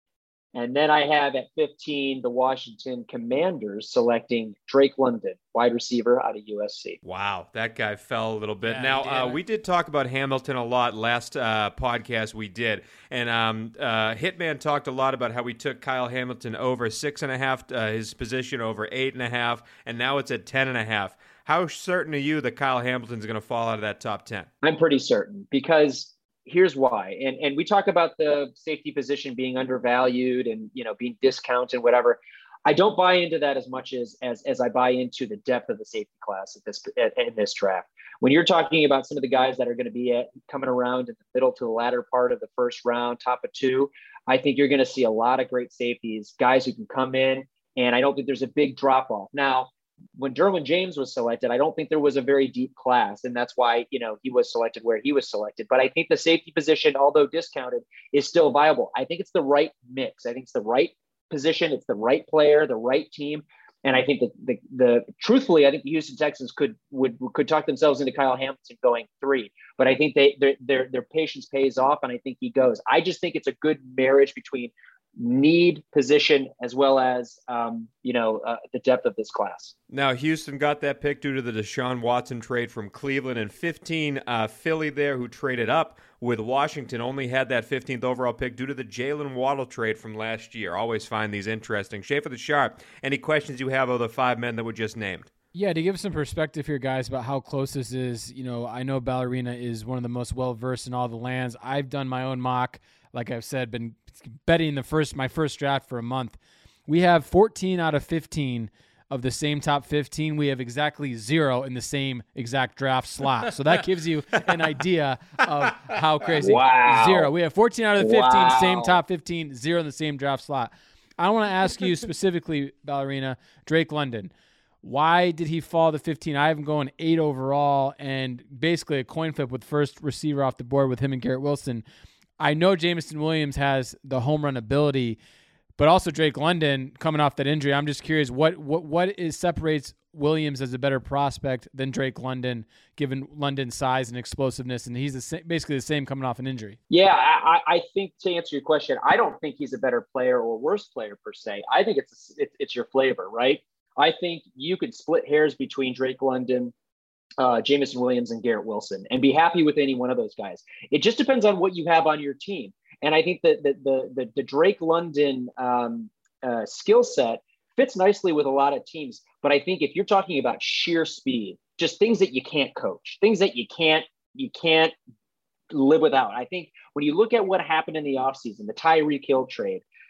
And then I have at fifteen, the Washington Commanders selecting Drake London, wide receiver out of U S C. Wow, that guy fell a little bit. Yeah, now, he uh, did. we did talk about Hamilton a lot last uh, podcast we did. And um, uh, Hitman talked a lot about how we took Kyle Hamilton over six and a half, uh, his position over eight and a half, and now it's at ten and a half. How certain are you that Kyle Hamilton's going to fall out of that top ten? I'm pretty certain because here's why. And and we talk about the safety position being undervalued and, you know, being discounted and whatever. I don't buy into that as much as as as I buy into the depth of the safety class at this at, in this draft. When you're talking about some of the guys that are going to be at, coming around in the middle to the latter part of the first round, top of two, I think you're going to see a lot of great safeties, guys who can come in, and I don't think there's a big drop off. Now, when Derwin James was selected, I don't think there was a very deep class, and that's why, you know, he was selected where he was selected. But I think the safety position, although discounted, is still viable. I think it's the right mix. I think it's the right position. It's the right player, the right team. And I think that the, the truthfully, I think the Houston Texans could would could talk themselves into Kyle Hamilton going three. But I think they their their their patience pays off, and I think he goes. I just think it's a good marriage between need, position, as well as um, you know uh, the depth of this class. Now, Houston got that pick due to the Deshaun Watson trade from Cleveland, and fifteen, uh, Philly there, who traded up with Washington, only had that fifteenth overall pick due to the Jalen Waddle trade from last year. Always find these interesting. Schaefer the Sharp, any questions you have of the five men that were just named? Yeah, to give some perspective here, guys, about how close this is, you know, I know Ballerina is one of the most well-versed in all the lands. I've done my own mock, like I've said, been betting the first my first draft for a month. We have fourteen out of fifteen of the same top fifteen. We have exactly zero in the same exact draft slot. So that gives you an idea of how crazy. Wow. Zero. We have fourteen out of the fifteen, Wow. same top fifteen, zero in the same draft slot. I want to ask you specifically, Ballerina, Drake London. Why did he fall to fifteen? I have him going eight overall, and basically a coin flip with first receiver off the board with him and Garrett Wilson. I know Jameson Williams has the home run ability, but also Drake London coming off that injury. I'm just curious, what what what is separates Williams as a better prospect than Drake London, given London's size and explosiveness, and he's the sa- basically the same coming off an injury? Yeah, I, I think to answer your question, I don't think he's a better player or worse player per se. I think it's it's, it's your flavor, right? I think you could split hairs between Drake London, uh, Jameson Williams, and Garrett Wilson and be happy with any one of those guys. It just depends on what you have on your team. And I think that the, the, the, the Drake London um, uh, skill set fits nicely with a lot of teams. But I think if you're talking about sheer speed, just things that you can't coach, things that you can't, you can't live without. I think when you look at what happened in the offseason, the Tyreek Hill trade,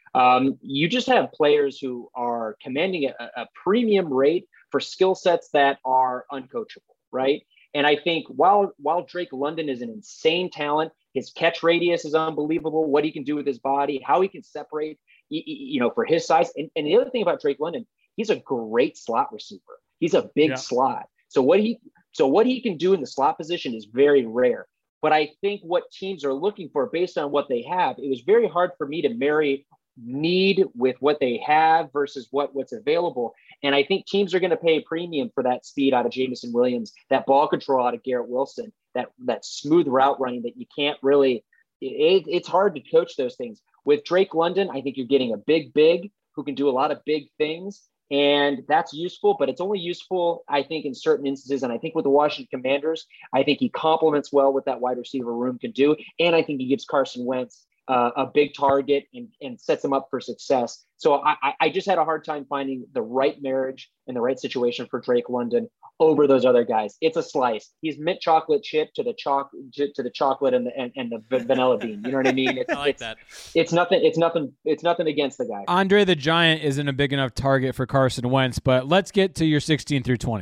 Um, you just have players who are commanding a, a premium rate for skill sets that are uncoachable, right? And I think while while Drake London is an insane talent, his catch radius is unbelievable, what he can do with his body, how he can separate, you know, for his size. And, and the other thing about Drake London, he's a great slot receiver. He's a big Yeah. slot. So what he so what he can do in the slot position is very rare. But I think what teams are looking for based on what they have, it was very hard for me to marry need with what they have versus what what's available. And I think teams are going to pay a premium for that speed out of Jameson Williams, that ball control out of Garrett Wilson, that that smooth route running that you can't really, it, it's hard to coach those things. With Drake London, I think you're getting a big, big who can do a lot of big things. And that's useful, but it's only useful, I think, in certain instances. And I think with the Washington Commanders, I think he complements well what that wide receiver room can do. And I think he gives Carson Wentz Uh, a big target and, and sets them up for success. So I, I just had a hard time finding the right marriage and the right situation for Drake London over those other guys. It's a slice. He's mint chocolate chip to the choc to the chocolate and the and, and the vanilla bean. You know what I mean? It's, I like it's, that. It's nothing. It's nothing. It's nothing against the guy. Andre the Giant isn't a big enough target for Carson Wentz, but let's get to your sixteen through twenty.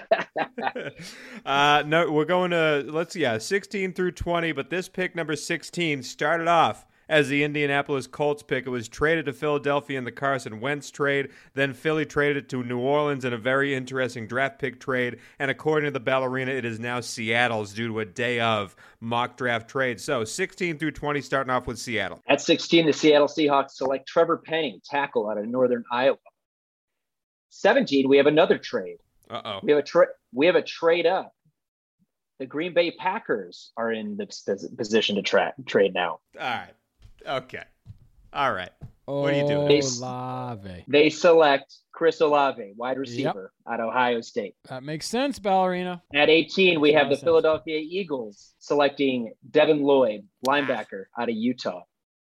uh, no, we're going to, let's, yeah, sixteen through twenty, but this pick number sixteen started off as the Indianapolis Colts pick. It was traded to Philadelphia in the Carson Wentz trade. Then Philly traded it to New Orleans in a very interesting draft pick trade. And according to the Ballerina, it is now Seattle's due to a day of mock draft trade. So sixteen through twenty, starting off with Seattle. At sixteen, the Seattle Seahawks select Trevor Penning, tackle out of Northern Iowa. seventeen, we have another trade. Uh-oh. We have a tra- we have a trade up. The Green Bay Packers are in the position to tra- trade now. All right. Okay. All right. What are you doing? They- Olave. They select Chris Olave, wide receiver out of Ohio State. That makes sense, Ballerina. At eighteen, we Makes a have lot the of sense. Philadelphia Eagles selecting Devin Lloyd, linebacker out of Utah.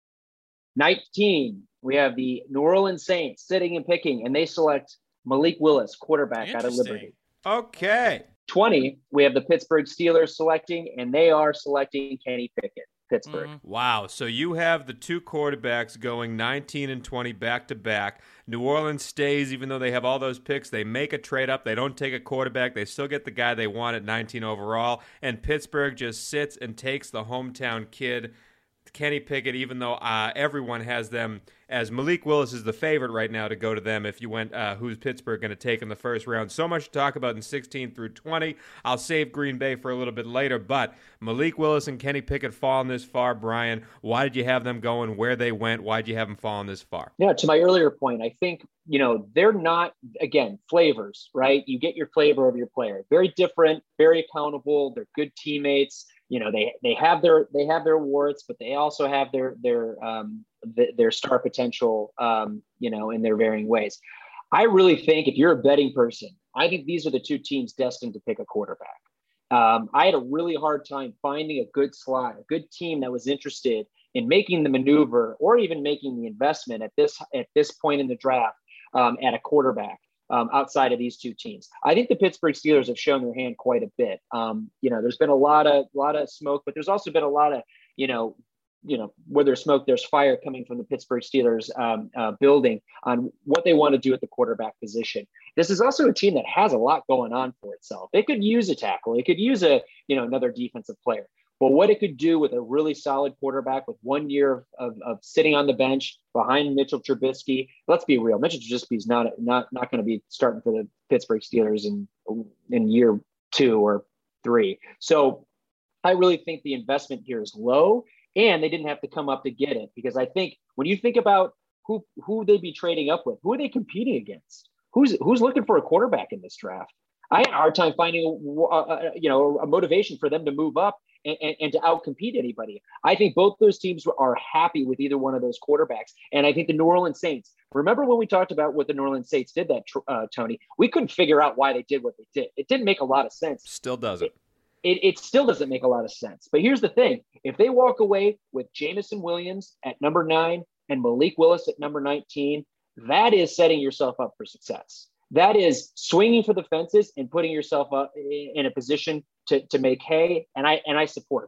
nineteen, we have the New Orleans Saints sitting and picking, and they select Malik Willis, quarterback out of Interesting. Liberty. Okay. twenty, we have the Pittsburgh Steelers selecting, and they are selecting Kenny Pickett, Pittsburgh. Mhm. Wow. So you have the two quarterbacks going nineteen and twenty back to back. New Orleans stays, even though they have all those picks. They make a trade up. They don't take a quarterback. They still get the guy they want at nineteen overall. And Pittsburgh just sits and takes the hometown kid, Kenny Pickett, even though uh, everyone has them as Malik Willis is the favorite right now to go to them if you went uh, who's Pittsburgh going to take in the first round. So much to talk about in sixteen through twenty. I'll save Green Bay for a little bit later, but Malik Willis and Kenny Pickett falling this far. Brian, why did you have them going where they went? Why did you have them falling this far? Yeah, to my earlier point, I think, you know, they're not, again, flavors, right? You get your flavor of your player. Very different, very accountable. They're good teammates. You know, they they have their they have their warts, but they also have their their um th- their star potential, um, you know, in their varying ways. I really think if you're a betting person, I think these are the two teams destined to pick a quarterback. Um, I had a really hard time finding a good slot, a good team that was interested in making the maneuver or even making the investment at this at this point in the draft um, at a quarterback. Um, outside of these two teams, I think the Pittsburgh Steelers have shown their hand quite a bit. Um, you know, there's been a lot of lot of smoke, but there's also been a lot of, you know, you know, where there's smoke, there's fire coming from the Pittsburgh Steelers um, uh, building on what they want to do at the quarterback position. This is also a team that has a lot going on for itself. It could use a tackle. It could use a, you know, another defensive player. But what it could do with a really solid quarterback with one year of, of sitting on the bench behind Mitchell Trubisky, let's be real. Mitchell Trubisky is not not not going to be starting for the Pittsburgh Steelers in in year two or three. So I really think the investment here is low, and they didn't have to come up to get it, because I think when you think about who who they'd be trading up with, who are they competing against? Who's who's looking for a quarterback in this draft? I had a hard time finding a, a, you know a motivation for them to move up and, and, and to outcompete anybody. I think both those teams are happy with either one of those quarterbacks. And I think the New Orleans Saints, remember when we talked about what the New Orleans Saints did that, uh, Tony, we couldn't figure out why they did what they did. It didn't make a lot of sense. Still doesn't. It, it, it still doesn't make a lot of sense. But here's the thing. If they walk away with Jameson Williams at number nine and Malik Willis at number nineteen, that is setting yourself up for success. That is swinging for the fences and putting yourself up in a position to, to make hay, and I and I support it.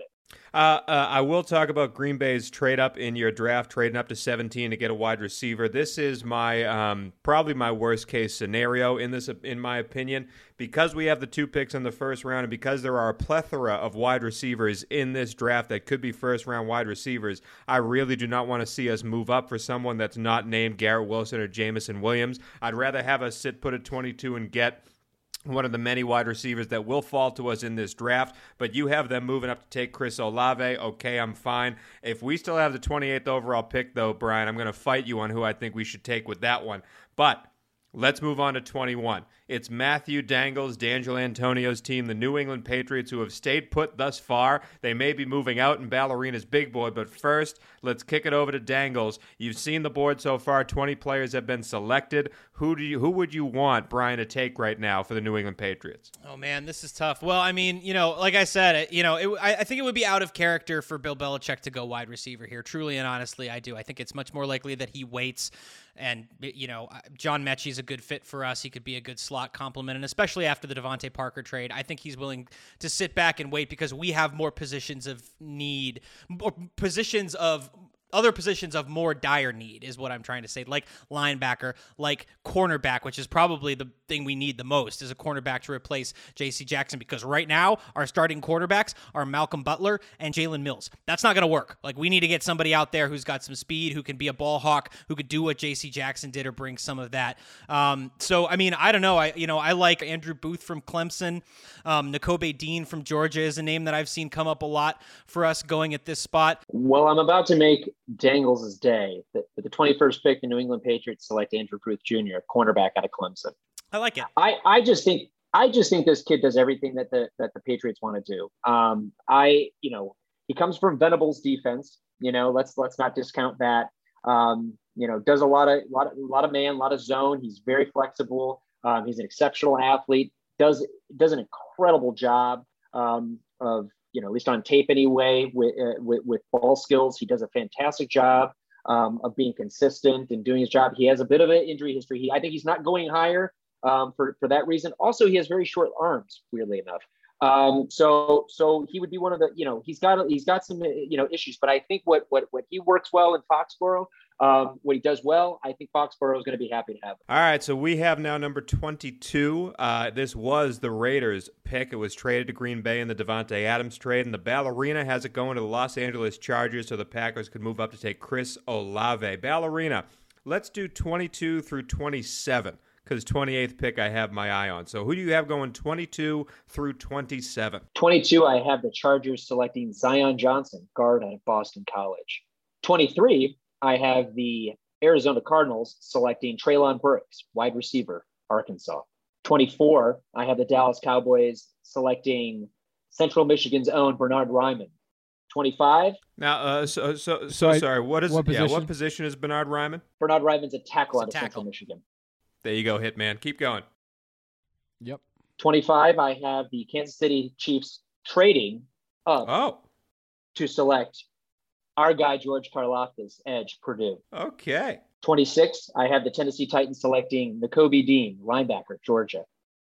Uh, uh, I will talk about Green Bay's trade up in your draft, trading up to seventeen to get a wide receiver. This is my um, probably my worst case scenario in this, in my opinion, because we have the two picks in the first round, and because there are a plethora of wide receivers in this draft that could be first round wide receivers. I really do not want to see us move up for someone that's not named Garrett Wilson or Jameson Williams. I'd rather have us sit put at twenty-two and get one of the many wide receivers that will fall to us in this draft, but you have them moving up to take Chris Olave. Okay, I'm fine. If we still have the twenty-eighth overall pick, though, Brian, I'm going to fight you on who I think we should take with that one. But let's move on to twenty-one. It's Matthew Dangles, D'Angelo Antonio's team, the New England Patriots, who have stayed put thus far. They may be moving out in Ballerina's big boy, but first, let's kick it over to Dangles. You've seen the board so far. twenty players have been selected. Who do you? Who would you want Brian to take right now for the New England Patriots? Oh, man, this is tough. Well, I mean, you know, like I said, you know, it, I, I think it would be out of character for Bill Belichick to go wide receiver here. Truly and honestly, I do. I think it's much more likely that he waits. And, you know, John Mechie's a good fit for us. He could be a good slot complement, and especially after the Devontae Parker trade, I think he's willing to sit back and wait because we have more positions of need, more positions of other positions of more dire need is what I'm trying to say, like linebacker, like cornerback, which is probably the thing we need the most is a cornerback to replace J C Jackson, because right now our starting quarterbacks are Malcolm Butler and Jalen Mills. That's not going to work. Like, we need to get somebody out there who's got some speed, who can be a ball hawk, who could do what J C Jackson did or bring some of that. Um, so, I mean, I don't know. I, you know, I like Andrew Booth from Clemson. Um, Nakobe Dean from Georgia is a name that I've seen come up a lot for us going at this spot. Well, I'm about to make Dangles' day. The, the twenty-first pick, the New England Patriots select Andrew Booth Junior, cornerback out of Clemson. I like it. I, I just think I just think this kid does everything that the that the Patriots want to do. Um, I you know he comes from Venables defense. You know, let's let's not discount that. Um, you know, does a lot of lot of a lot of man, a lot of zone. He's very flexible. Um, he's an exceptional athlete. Does does an incredible job um, of you know at least on tape anyway with, uh, with with ball skills. He does a fantastic job um, of being consistent and doing his job. He has a bit of an injury history. He I think he's not going higher. Um, for, for that reason. Also, he has very short arms, weirdly enough. Um, so so he would be one of the, you know, he's got he's got some, you know, issues. But I think what what what he works well in Foxborough, um, what he does well, I think Foxborough is going to be happy to have him. All right, so we have now number twenty-two. Uh, this was the Raiders' pick. It was traded to Green Bay in the Devontae Adams trade, and the Ballerina has it going to the Los Angeles Chargers so the Packers could move up to take Chris Olave. Ballerina, let's do twenty-two through twenty-seven. Because twenty-eighth pick I have my eye on. So who do you have going twenty-two through twenty-seven? twenty-two, I have the Chargers selecting Zion Johnson, guard out of Boston College. twenty-three, I have the Arizona Cardinals selecting Treylon Burks, wide receiver, Arkansas. twenty-four, I have the Dallas Cowboys selecting Central Michigan's own Bernard Ryman. twenty-five. Now, uh, so so so, So I- sorry. What is what yeah? position? What position is Bernard Ryman? Bernard Ryman's a tackle He's a out of tackle. Central Michigan. There you go, Hitman. Keep going. Yep. twenty-five, I have the Kansas City Chiefs trading up Oh, to select our guy, George Karlaftis, edge, Purdue. okay. twenty-six, I have the Tennessee Titans selecting Nakobe Dean, linebacker, Georgia.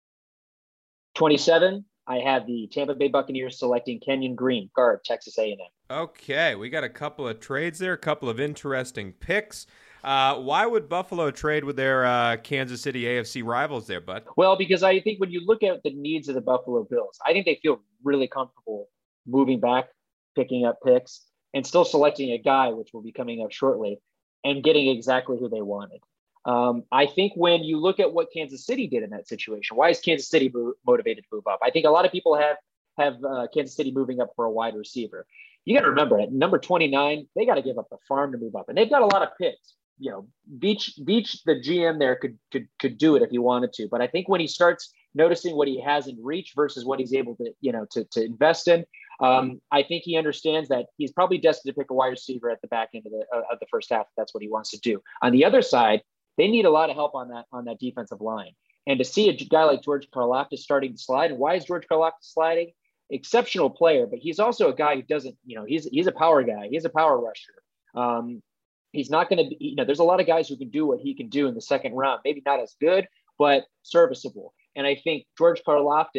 twenty-seven, I have the Tampa Bay Buccaneers selecting Kenyon Green, guard, Texas A and M. Okay, we got a couple of trades there, a couple of interesting picks. Uh, why would Buffalo trade with their uh, Kansas City A F C rivals there, bud? Well, because I think when you look at the needs of the Buffalo Bills, I think they feel really comfortable moving back, picking up picks, and still selecting a guy, which will be coming up shortly, and getting exactly who they wanted. Um, I think when you look at what Kansas City did in that situation, why is Kansas City mo- motivated to move up? I think a lot of people have have uh, Kansas City moving up for a wide receiver. You got to remember, at number twenty-nine, they got to give up the farm to move up, and they've got a lot of picks. You know, Beach, Beach, the G M there could could could do it if he wanted to, but I think when he starts noticing what he has in reach versus what he's able to, you know, to to invest in, um, I think he understands that he's probably destined to pick a wide receiver at the back end of the uh, of the first half if that's what he wants to do. On the other side, they need a lot of help on that on that defensive line, and to see a guy like George Karlaftis starting to slide, and why is George Karlaftis sliding? Exceptional player, but he's also a guy who doesn't, you know, he's he's a power guy, he's a power rusher. Um, He's not going to be, you know, there's a lot of guys who can do what he can do in the second round. Maybe not as good, but serviceable. And I think George Karlaftis,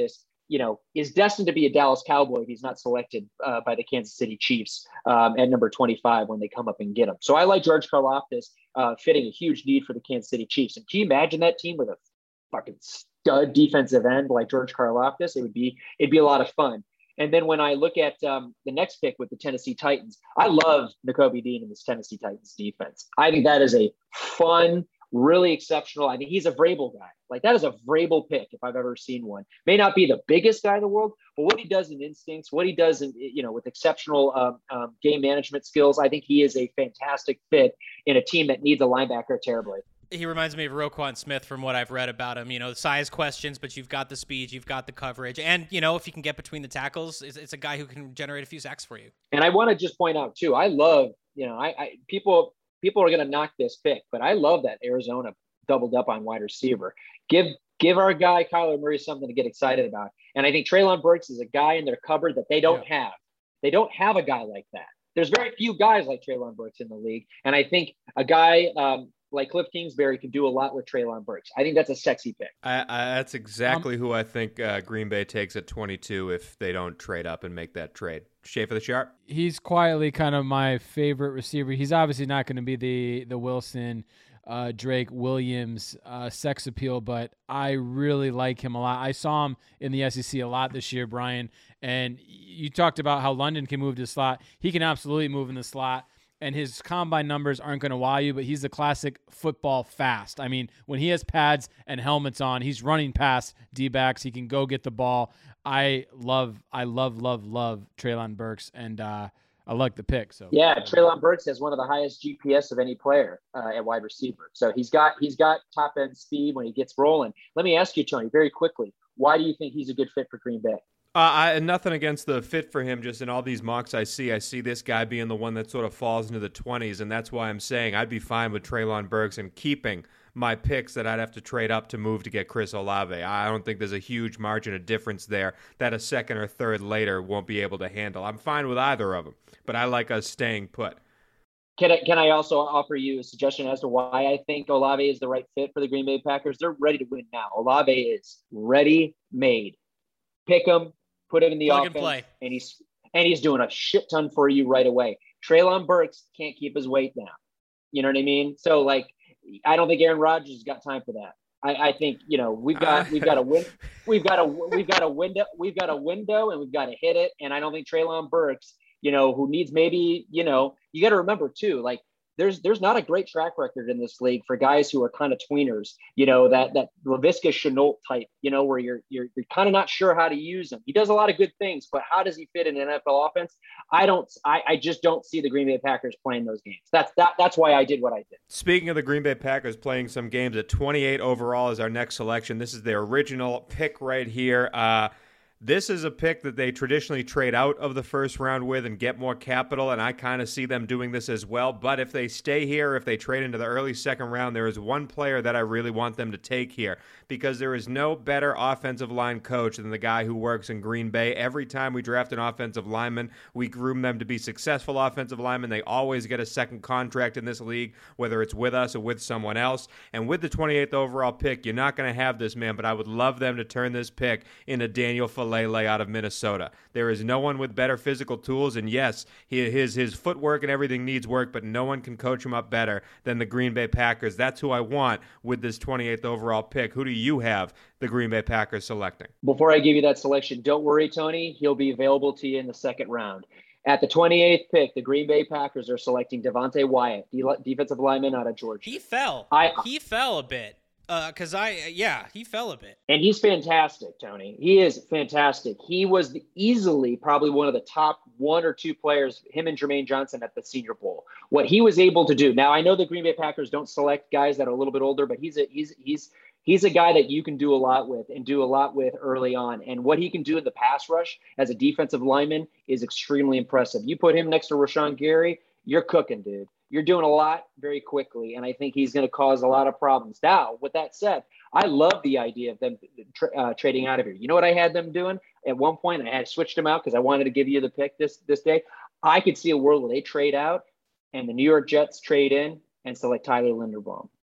you know, is destined to be a Dallas Cowboy if he's not selected uh, by the Kansas City Chiefs um, at number twenty-five when they come up and get him. So I like George Karlaftis uh, fitting a huge need for the Kansas City Chiefs. And can you imagine that team with a fucking stud defensive end like George Karlaftis? It would be, it'd be a lot of fun. And then when I look at um, the next pick with the Tennessee Titans, I love Nakobe Dean in this Tennessee Titans defense. I think that is a fun, really exceptional. I think he's a Vrabel guy. Like that is a Vrabel pick if I've ever seen one. May not be the biggest guy in the world, but what he does in instincts, what he does in, you know, with exceptional um, um, game management skills, I think he is a fantastic fit in a team that needs a linebacker terribly. He reminds me of Roquan Smith from what I've read about him. You know, size questions, but you've got the speed, you've got the coverage. And, you know, if you can get between the tackles, it's, it's a guy who can generate a few sacks for you. And I want to just point out, too, I love, you know, I, I people people are going to knock this pick, but I love that Arizona doubled up on wide receiver. Give give our guy Kyler Murray something to get excited about. And I think Treylon Burks is a guy in their cupboard that they don't yeah. have. They don't have a guy like that. There's very few guys like Treylon Burks in the league. And I think a guy um, like Cliff Kingsbury can do a lot with Treylon Burks. I think that's a sexy pick. I, I, that's exactly um, who I think uh, Green Bay takes at twenty-two if they don't trade up and make that trade. Schaefer the Sharp? He's quietly kind of my favorite receiver. He's obviously not going to be the the Wilson, uh, Drake, Williams uh, sex appeal, but I really like him a lot. I saw him in the S E C a lot this year, Brian, and you talked about how London can move to the slot. He can absolutely move in the slot. And his combine numbers aren't going to wow you, but he's the classic football fast. I mean, when he has pads and helmets on, he's running past D-backs. He can go get the ball. I love, I love, love, love Treylon Burks, and uh, I like the pick. So yeah, Treylon Burks has one of the highest G P S of any player uh, at wide receiver. So he's got he's got top end speed when he gets rolling. Let me ask you, Tony, very quickly, why do you think he's a good fit for Green Bay? Uh, I, nothing against the fit for him. Just in all these mocks I see, I see this guy being the one that sort of falls into the twenties, and that's why I'm saying I'd be fine with Treylon Burks and keeping my picks that I'd have to trade up to move to get Chris Olave. I don't think there's a huge margin of difference there that a second or third later won't be able to handle. I'm fine with either of them, but I like us staying put. Can I, can I also offer you a suggestion as to why I think Olave is the right fit for the Green Bay Packers? They're ready to win now. Olave is ready-made. Pick him. Put him in the Plug offense, and, play. and he's and he's doing a shit ton for you right away. Treylon Burks can't keep his weight down. You know what I mean? So, like, I don't think Aaron Rodgers has got time for that. I, I think you know we've got we've got a win, we've got a we've got a window we've got a window and we've got to hit it. And I don't think Treylon Burks, you know, who needs maybe you know you got to remember too, like. There's there's not a great track record in this league for guys who are kind of tweeners, you know, that that Laviska Shenault type, you know, where you're you're you're kind of not sure how to use him. He does a lot of good things, but how does he fit in an N F L offense? I don't I, I just don't see the Green Bay Packers playing those games. That's that that's why I did what I did. Speaking of the Green Bay Packers playing some games, at twenty-eight overall is our next selection. This is their original pick right here. Uh This is a pick that they traditionally trade out of the first round with and get more capital, and I kind of see them doing this as well. But if they stay here, if they trade into the early second round, there is one player that I really want them to take here because there is no better offensive line coach than the guy who works in Green Bay. Every time we draft an offensive lineman, we groom them to be successful offensive linemen. They always get a second contract in this league, whether it's with us or with someone else. And with the twenty-eighth overall pick, you're not going to have this man, but I would love them to turn this pick into Daniel Falele out of Minnesota. There is no one with better physical tools, and yes, he, his his footwork and everything needs work, but no one can coach him up better than the Green Bay Packers. That's who I want with this twenty-eighth overall pick. Who do you have the Green Bay Packers selecting? Before I give you that selection, don't worry, Tony. He'll be available to you in the second round. At the twenty-eighth pick, the Green Bay Packers are selecting Devontae Wyatt, defensive lineman out of Georgia. He fell. I, he fell a bit. Because uh, I, yeah, he fell a bit. And he's fantastic, Tony. He is fantastic. He was the, easily probably one of the top one or two players, him and Jermaine Johnson at the Senior Bowl. What he was able to do. Now, I know the Green Bay Packers don't select guys that are a little bit older, but he's a, he's he's he's a guy that you can do a lot with and do a lot with early on. And what he can do in the pass rush as a defensive lineman is extremely impressive. You put him next to Rashawn Gary, you're cooking, dude. You're doing a lot very quickly, and I think he's going to cause a lot of problems. Now, with that said, I love the idea of them tra- uh, trading out of here. You know what I had them doing? At one point, I had switched them out because I wanted to give you the pick this this day. I could see a world where they trade out, and the New York Jets trade in and select Tyler Linderbaum.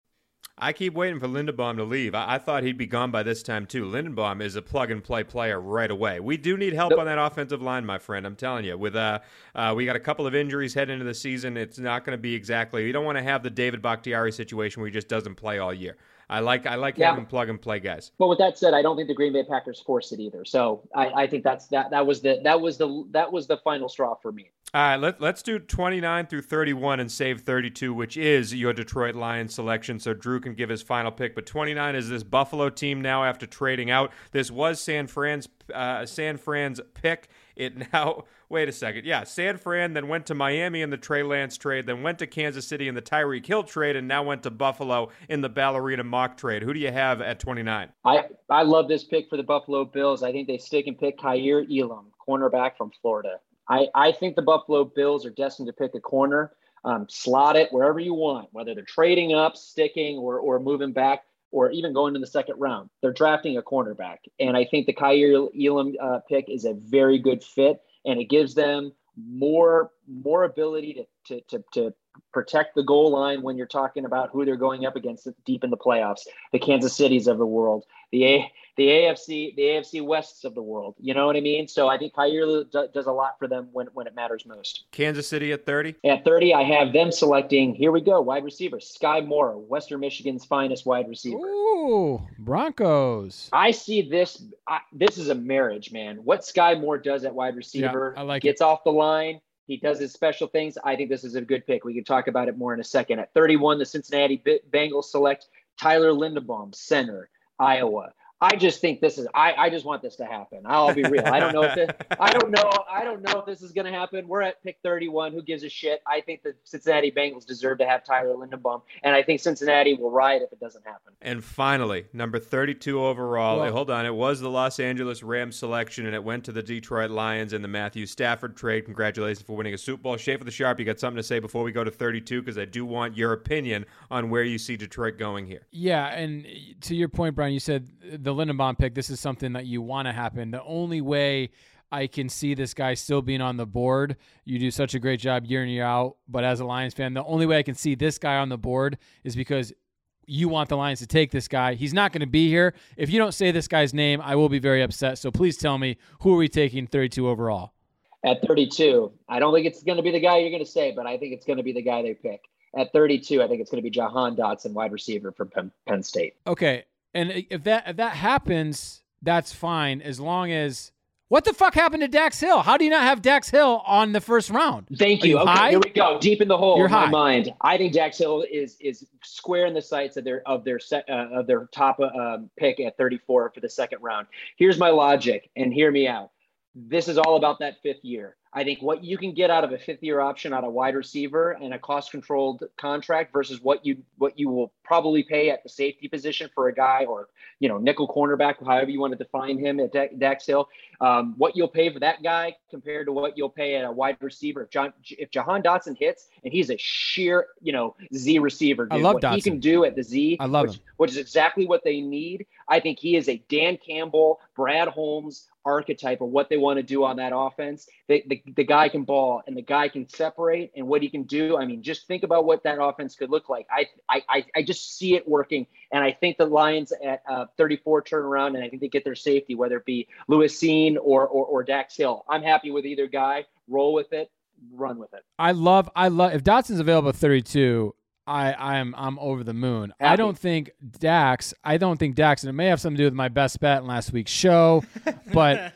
I keep waiting for Linderbaum to leave. I, I thought he'd be gone by this time, too. Linderbaum is a plug-and-play player right away. We do need help Nope. on that offensive line, my friend. I'm telling you. With uh, uh, we got a couple of injuries heading into the season. It's not going to be exactly – you don't want to have the David Bakhtiari situation where he just doesn't play all year. I like I like Yeah. having plug-and-play guys. But with that said, I don't think the Green Bay Packers forced it either. So I, I think that's that. That was the that was the that was the final straw for me. All right, let, let's do twenty-nine through thirty-one and save thirty-two, which is your Detroit Lions selection, so Drew can give his final pick. But twenty-nine is this Buffalo team now after trading out. This was San Fran's uh, San Fran's pick. It now, wait a second. Yeah, San Fran then went to Miami in the Trey Lance trade, then went to Kansas City in the Tyreek Hill trade, and now went to Buffalo in the Ballerina mock trade. Who do you have at twenty-nine? I, I love this pick for the Buffalo Bills. I think they stick and pick Kaiir Elam, cornerback from Florida. I, I think the Buffalo Bills are destined to pick a corner, um, slot it wherever you want, whether they're trading up, sticking, or or moving back, or even going to the second round. They're drafting a cornerback. And I think the Kaiir Elam uh, pick is a very good fit, and it gives them more more ability to, to, to, to protect the goal line when you're talking about who they're going up against deep in the playoffs, the Kansas Cities of the world, the A, the A F C, the A F C Wests of the world. You know what I mean? So I think Kaiir do, does a lot for them when, when it matters most. Kansas City at thirty? At thirty, I have them selecting, here we go, wide receiver, Sky Moore, Western Michigan's finest wide receiver. Ooh, Broncos. I see this. I, this is a marriage, man. What Sky Moore does at wide receiver, Yeah, I like gets off the line. He does his special things. I think this is a good pick. We can talk about it more in a second. At thirty-one, the Cincinnati Bengals select Tyler Linderbaum, center, Iowa. I just think this is. I, I just want this to happen. I'll be real. I don't know if this, I don't know. I don't know if this is going to happen. We're at pick thirty-one. Who gives a shit? I think the Cincinnati Bengals deserve to have Tyler Linderbaum, and I think Cincinnati will riot if it doesn't happen. And finally, number thirty-two overall. Whoa. Hey, hold on. It was the Los Angeles Rams selection, and it went to the Detroit Lions in the Matthew Stafford trade. Congratulations for winning a Super Bowl. Schaefer the Sharp, you got something to say before we go to thirty-two? Because I do want your opinion on where you see Detroit going here. Yeah, and to your point, Brian, you said the Linderbaum pick, this is something that you want to happen. The only way I can see this guy still being on the board, you do such a great job year in, year out, but as a Lions fan, the only way I can see this guy on the board is because you want the Lions to take this guy. He's not going to be here. If you don't say this guy's name, I will be very upset. So please tell me, who are we taking thirty-two overall? At thirty-two, I don't think it's going to be the guy you're going to say, but I think it's going to be the guy they pick. At thirty-two, I think it's going to be Jahan Dotson, wide receiver from Penn, Penn State. Okay, and if that if that happens, that's fine as long as – what the fuck happened to Dax Hill? How do you not have Dax Hill on the first round? Thank Are you. you Okay, high? here we go. Deep in the hole You're in my high. mind. I think Dax Hill is is square in the sights of their of their set, uh, of their top um, pick at thirty-four for the second round. Here's my logic, and hear me out. This is all about that fifth year. I think what you can get out of a fifth-year option out of wide receiver and a cost-controlled contract versus what you what you will probably pay at the safety position for a guy, or you know nickel cornerback, however you want to define him at Dax Hill. Um, what you'll pay for that guy compared to what you'll pay at a wide receiver. If John, if Jahan Dotson hits and he's a sheer you know Z receiver, dude, I love what Dotson. he can do at the Z, I love which, him. which is exactly what they need. I think he is a Dan Campbell, Brad Holmes archetype of what they want to do on that offense. The, the, the guy can ball and the guy can separate, and what he can do. I mean, just think about what that offense could look like. I I I just see it working, and I think the Lions at uh, thirty-four turn around, and I think they get their safety, whether it be Lewis Cine or, or or Dax Hill. I'm happy with either guy. Roll with it, run with it. I love I love if Dotson's available at thirty-two, I I'm I'm over the moon. I Happy. don't think Dax. I don't think Dax, and it may have something to do with my best bet in last week's show, but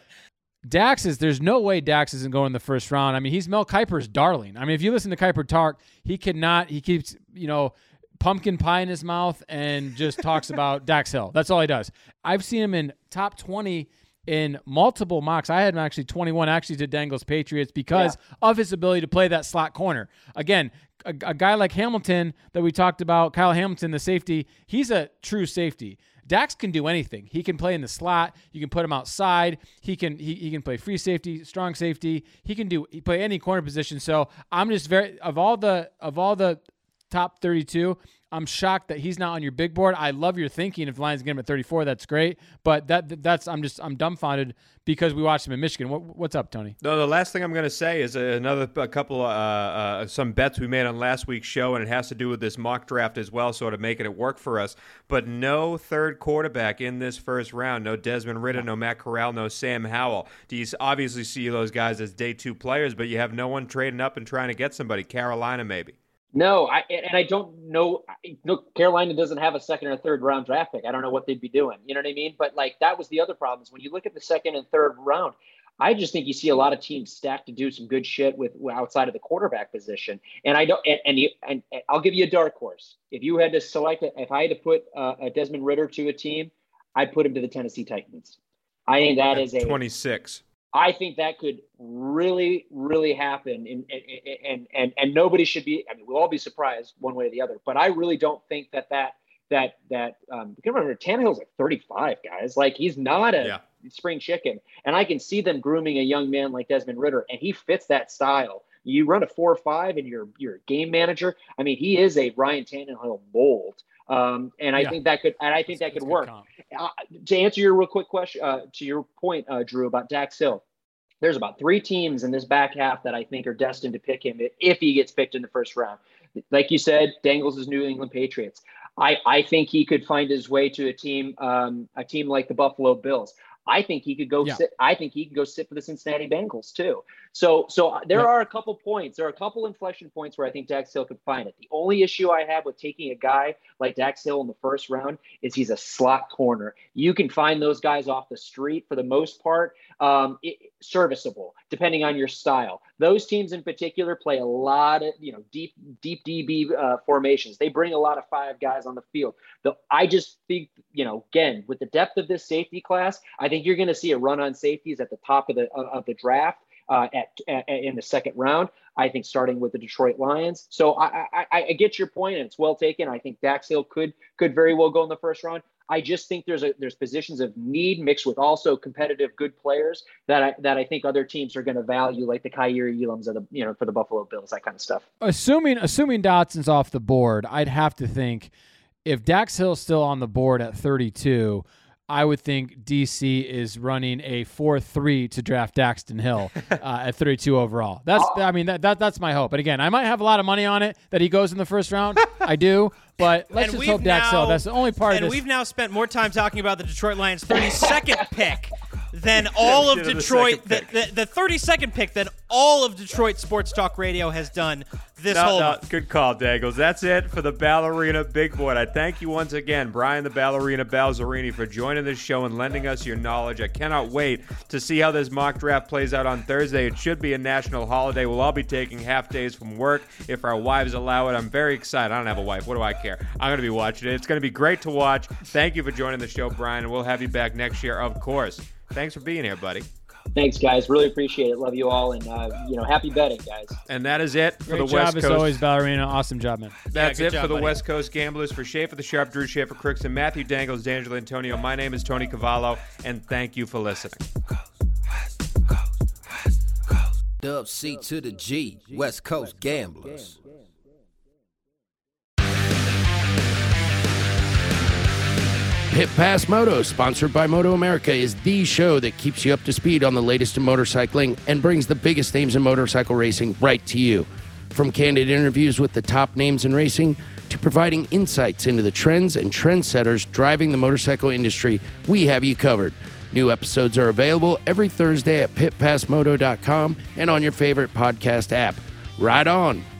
Dax is. There's no way Dax isn't going in the first round. I mean, he's Mel Kiper's darling. I mean, if you listen to Kiper talk, he cannot. He keeps you know pumpkin pie in his mouth and just talks about Dax Hill. That's all he does. I've seen him in top twenty in multiple mocks. I had him actually twenty-one actually to Dangle's Patriots because yeah. of his ability to play that slot corner. Again, a, a guy like Hamilton that we talked about, Kyle Hamilton, the safety, he's a true safety. Dax can do anything. He can play in the slot. You can put him outside. He can he, he can play free safety, strong safety. He can do he play any corner position. So I'm just very of all the of all the top thirty-two. I'm shocked that he's not on your big board. I love your thinking. If the Lions get him at thirty-four, that's great. But that that's I'm just I'm dumbfounded because we watched him in Michigan. What, what's up, Tony? No, the last thing I'm going to say is another a couple uh, uh, some bets we made on last week's show, and it has to do with this mock draft as well, sort of making it work for us. But no third quarterback in this first round. No Desmond Ridder, no Matt Corral, no Sam Howell. Do you obviously see those guys as day two players, but you have no one trading up and trying to get somebody? Carolina, maybe. No, I, and I don't know. No, Carolina doesn't have a second or third round draft pick. I don't know what they'd be doing. You know what I mean? But like that was the other problem is when you look at the second and third round, I just think you see a lot of teams stacked to do some good shit with outside of the quarterback position. And I don't. And and, you, and, and I'll give you a dark horse. If you had to select it, if I had to put uh, a Desmond Ridder to a team, I'd put him to the Tennessee Titans. I think that is a twenty-six. I think that could really, really happen, and and and and nobody should be. I mean, we'll all be surprised one way or the other. But I really don't think that that that that. Um, you can remember Tannehill's like thirty-five, guys. Like he's not a yeah. spring chicken, and I can see them grooming a young man like Desmond Ridder, and he fits that style. You run a four or five, and you're you're a game manager. I mean, he is a Ryan Tannehill mold. Um, and I yeah. think that could, and I think that's, that could work. Uh, to answer your real quick question, uh, to your point, uh, Drew, about Dax Hill, there's about three teams in this back half that I think are destined to pick him if he gets picked in the first round. Like you said, Dangles is New England Patriots. I, I think he could find his way to a team, um, a team like the Buffalo Bills. I think he could go yeah. sit. I think he could go sit for the Cincinnati Bengals too. So, so there yeah. are a couple points. There are a couple inflection points where I think Dax Hill could find it. The only issue I have with taking a guy like Dax Hill in the first round is he's a slot corner. You can find those guys off the street for the most part, um, it, serviceable depending on your style. Those teams in particular play a lot of you know deep, deep D B uh, formations. They bring a lot of five guys on the field. The, I just think you know again with the depth of this safety class, I think. I think you're going to see a run on safeties at the top of the of the draft uh, at, at in the second round. I think starting with the Detroit Lions. So I, I, I get your point, and it's well taken. I think Dax Hill could could very well go in the first round. I just think there's a there's positions of need mixed with also competitive good players that I that I think other teams are going to value, like the Kaiir Elams of the you know for the Buffalo Bills, that kind of stuff. Assuming assuming Dotson's off the board, I'd have to think if Dax Hill's still on the board at thirty-two. I would think D C is running a four three to draft Daxton Hill uh, at thirty-two overall. That's, I mean, that, that that's my hope. But again, I might have a lot of money on it that he goes in the first round. I do, but let's and just hope Dax Hill. That's the only part and of this. And we've now spent more time talking about the Detroit Lions' thirty-second pick than all of Detroit, the, the, the thirty-second pick that all of Detroit Sports Talk Radio has done this no, whole no, month. Good call, Dangles. That's it for the Ballerina Big Board. I thank you once again, Brian the Ballerina Balzerini, for joining this show and lending us your knowledge. I cannot wait to see how this mock draft plays out on Thursday. It should be a national holiday. We'll all be taking half days from work if our wives allow it. I'm very excited. I don't have a wife. What do I care? I'm going to be watching it. It's going to be great to watch. Thank you for joining the show, Brian, and we'll have you back next year, of course. Thanks for being here, buddy. Thanks, guys. Really appreciate it. Love you all, and uh, you know, happy betting, guys. And that is it for Great the job West as Coast. always, Ballerina. Awesome job, man. That's yeah, it job, for the buddy. West Coast Gamblers. For Schaefer the Sharp, Drew Schaefer, Crookston, Matthew Dangles, D'Angelo Antonio. My name is Tony Cavallo, and thank you for listening. Dub C to the G, West Coast Gamblers. Pit Pass Moto, sponsored by Moto America, is the show that keeps you up to speed on the latest in motorcycling and brings the biggest names in motorcycle racing right to you. From candid interviews with the top names in racing to providing insights into the trends and trendsetters driving the motorcycle industry, we have you covered. New episodes are available every Thursday at pit pass moto dot com and on your favorite podcast app. Ride on!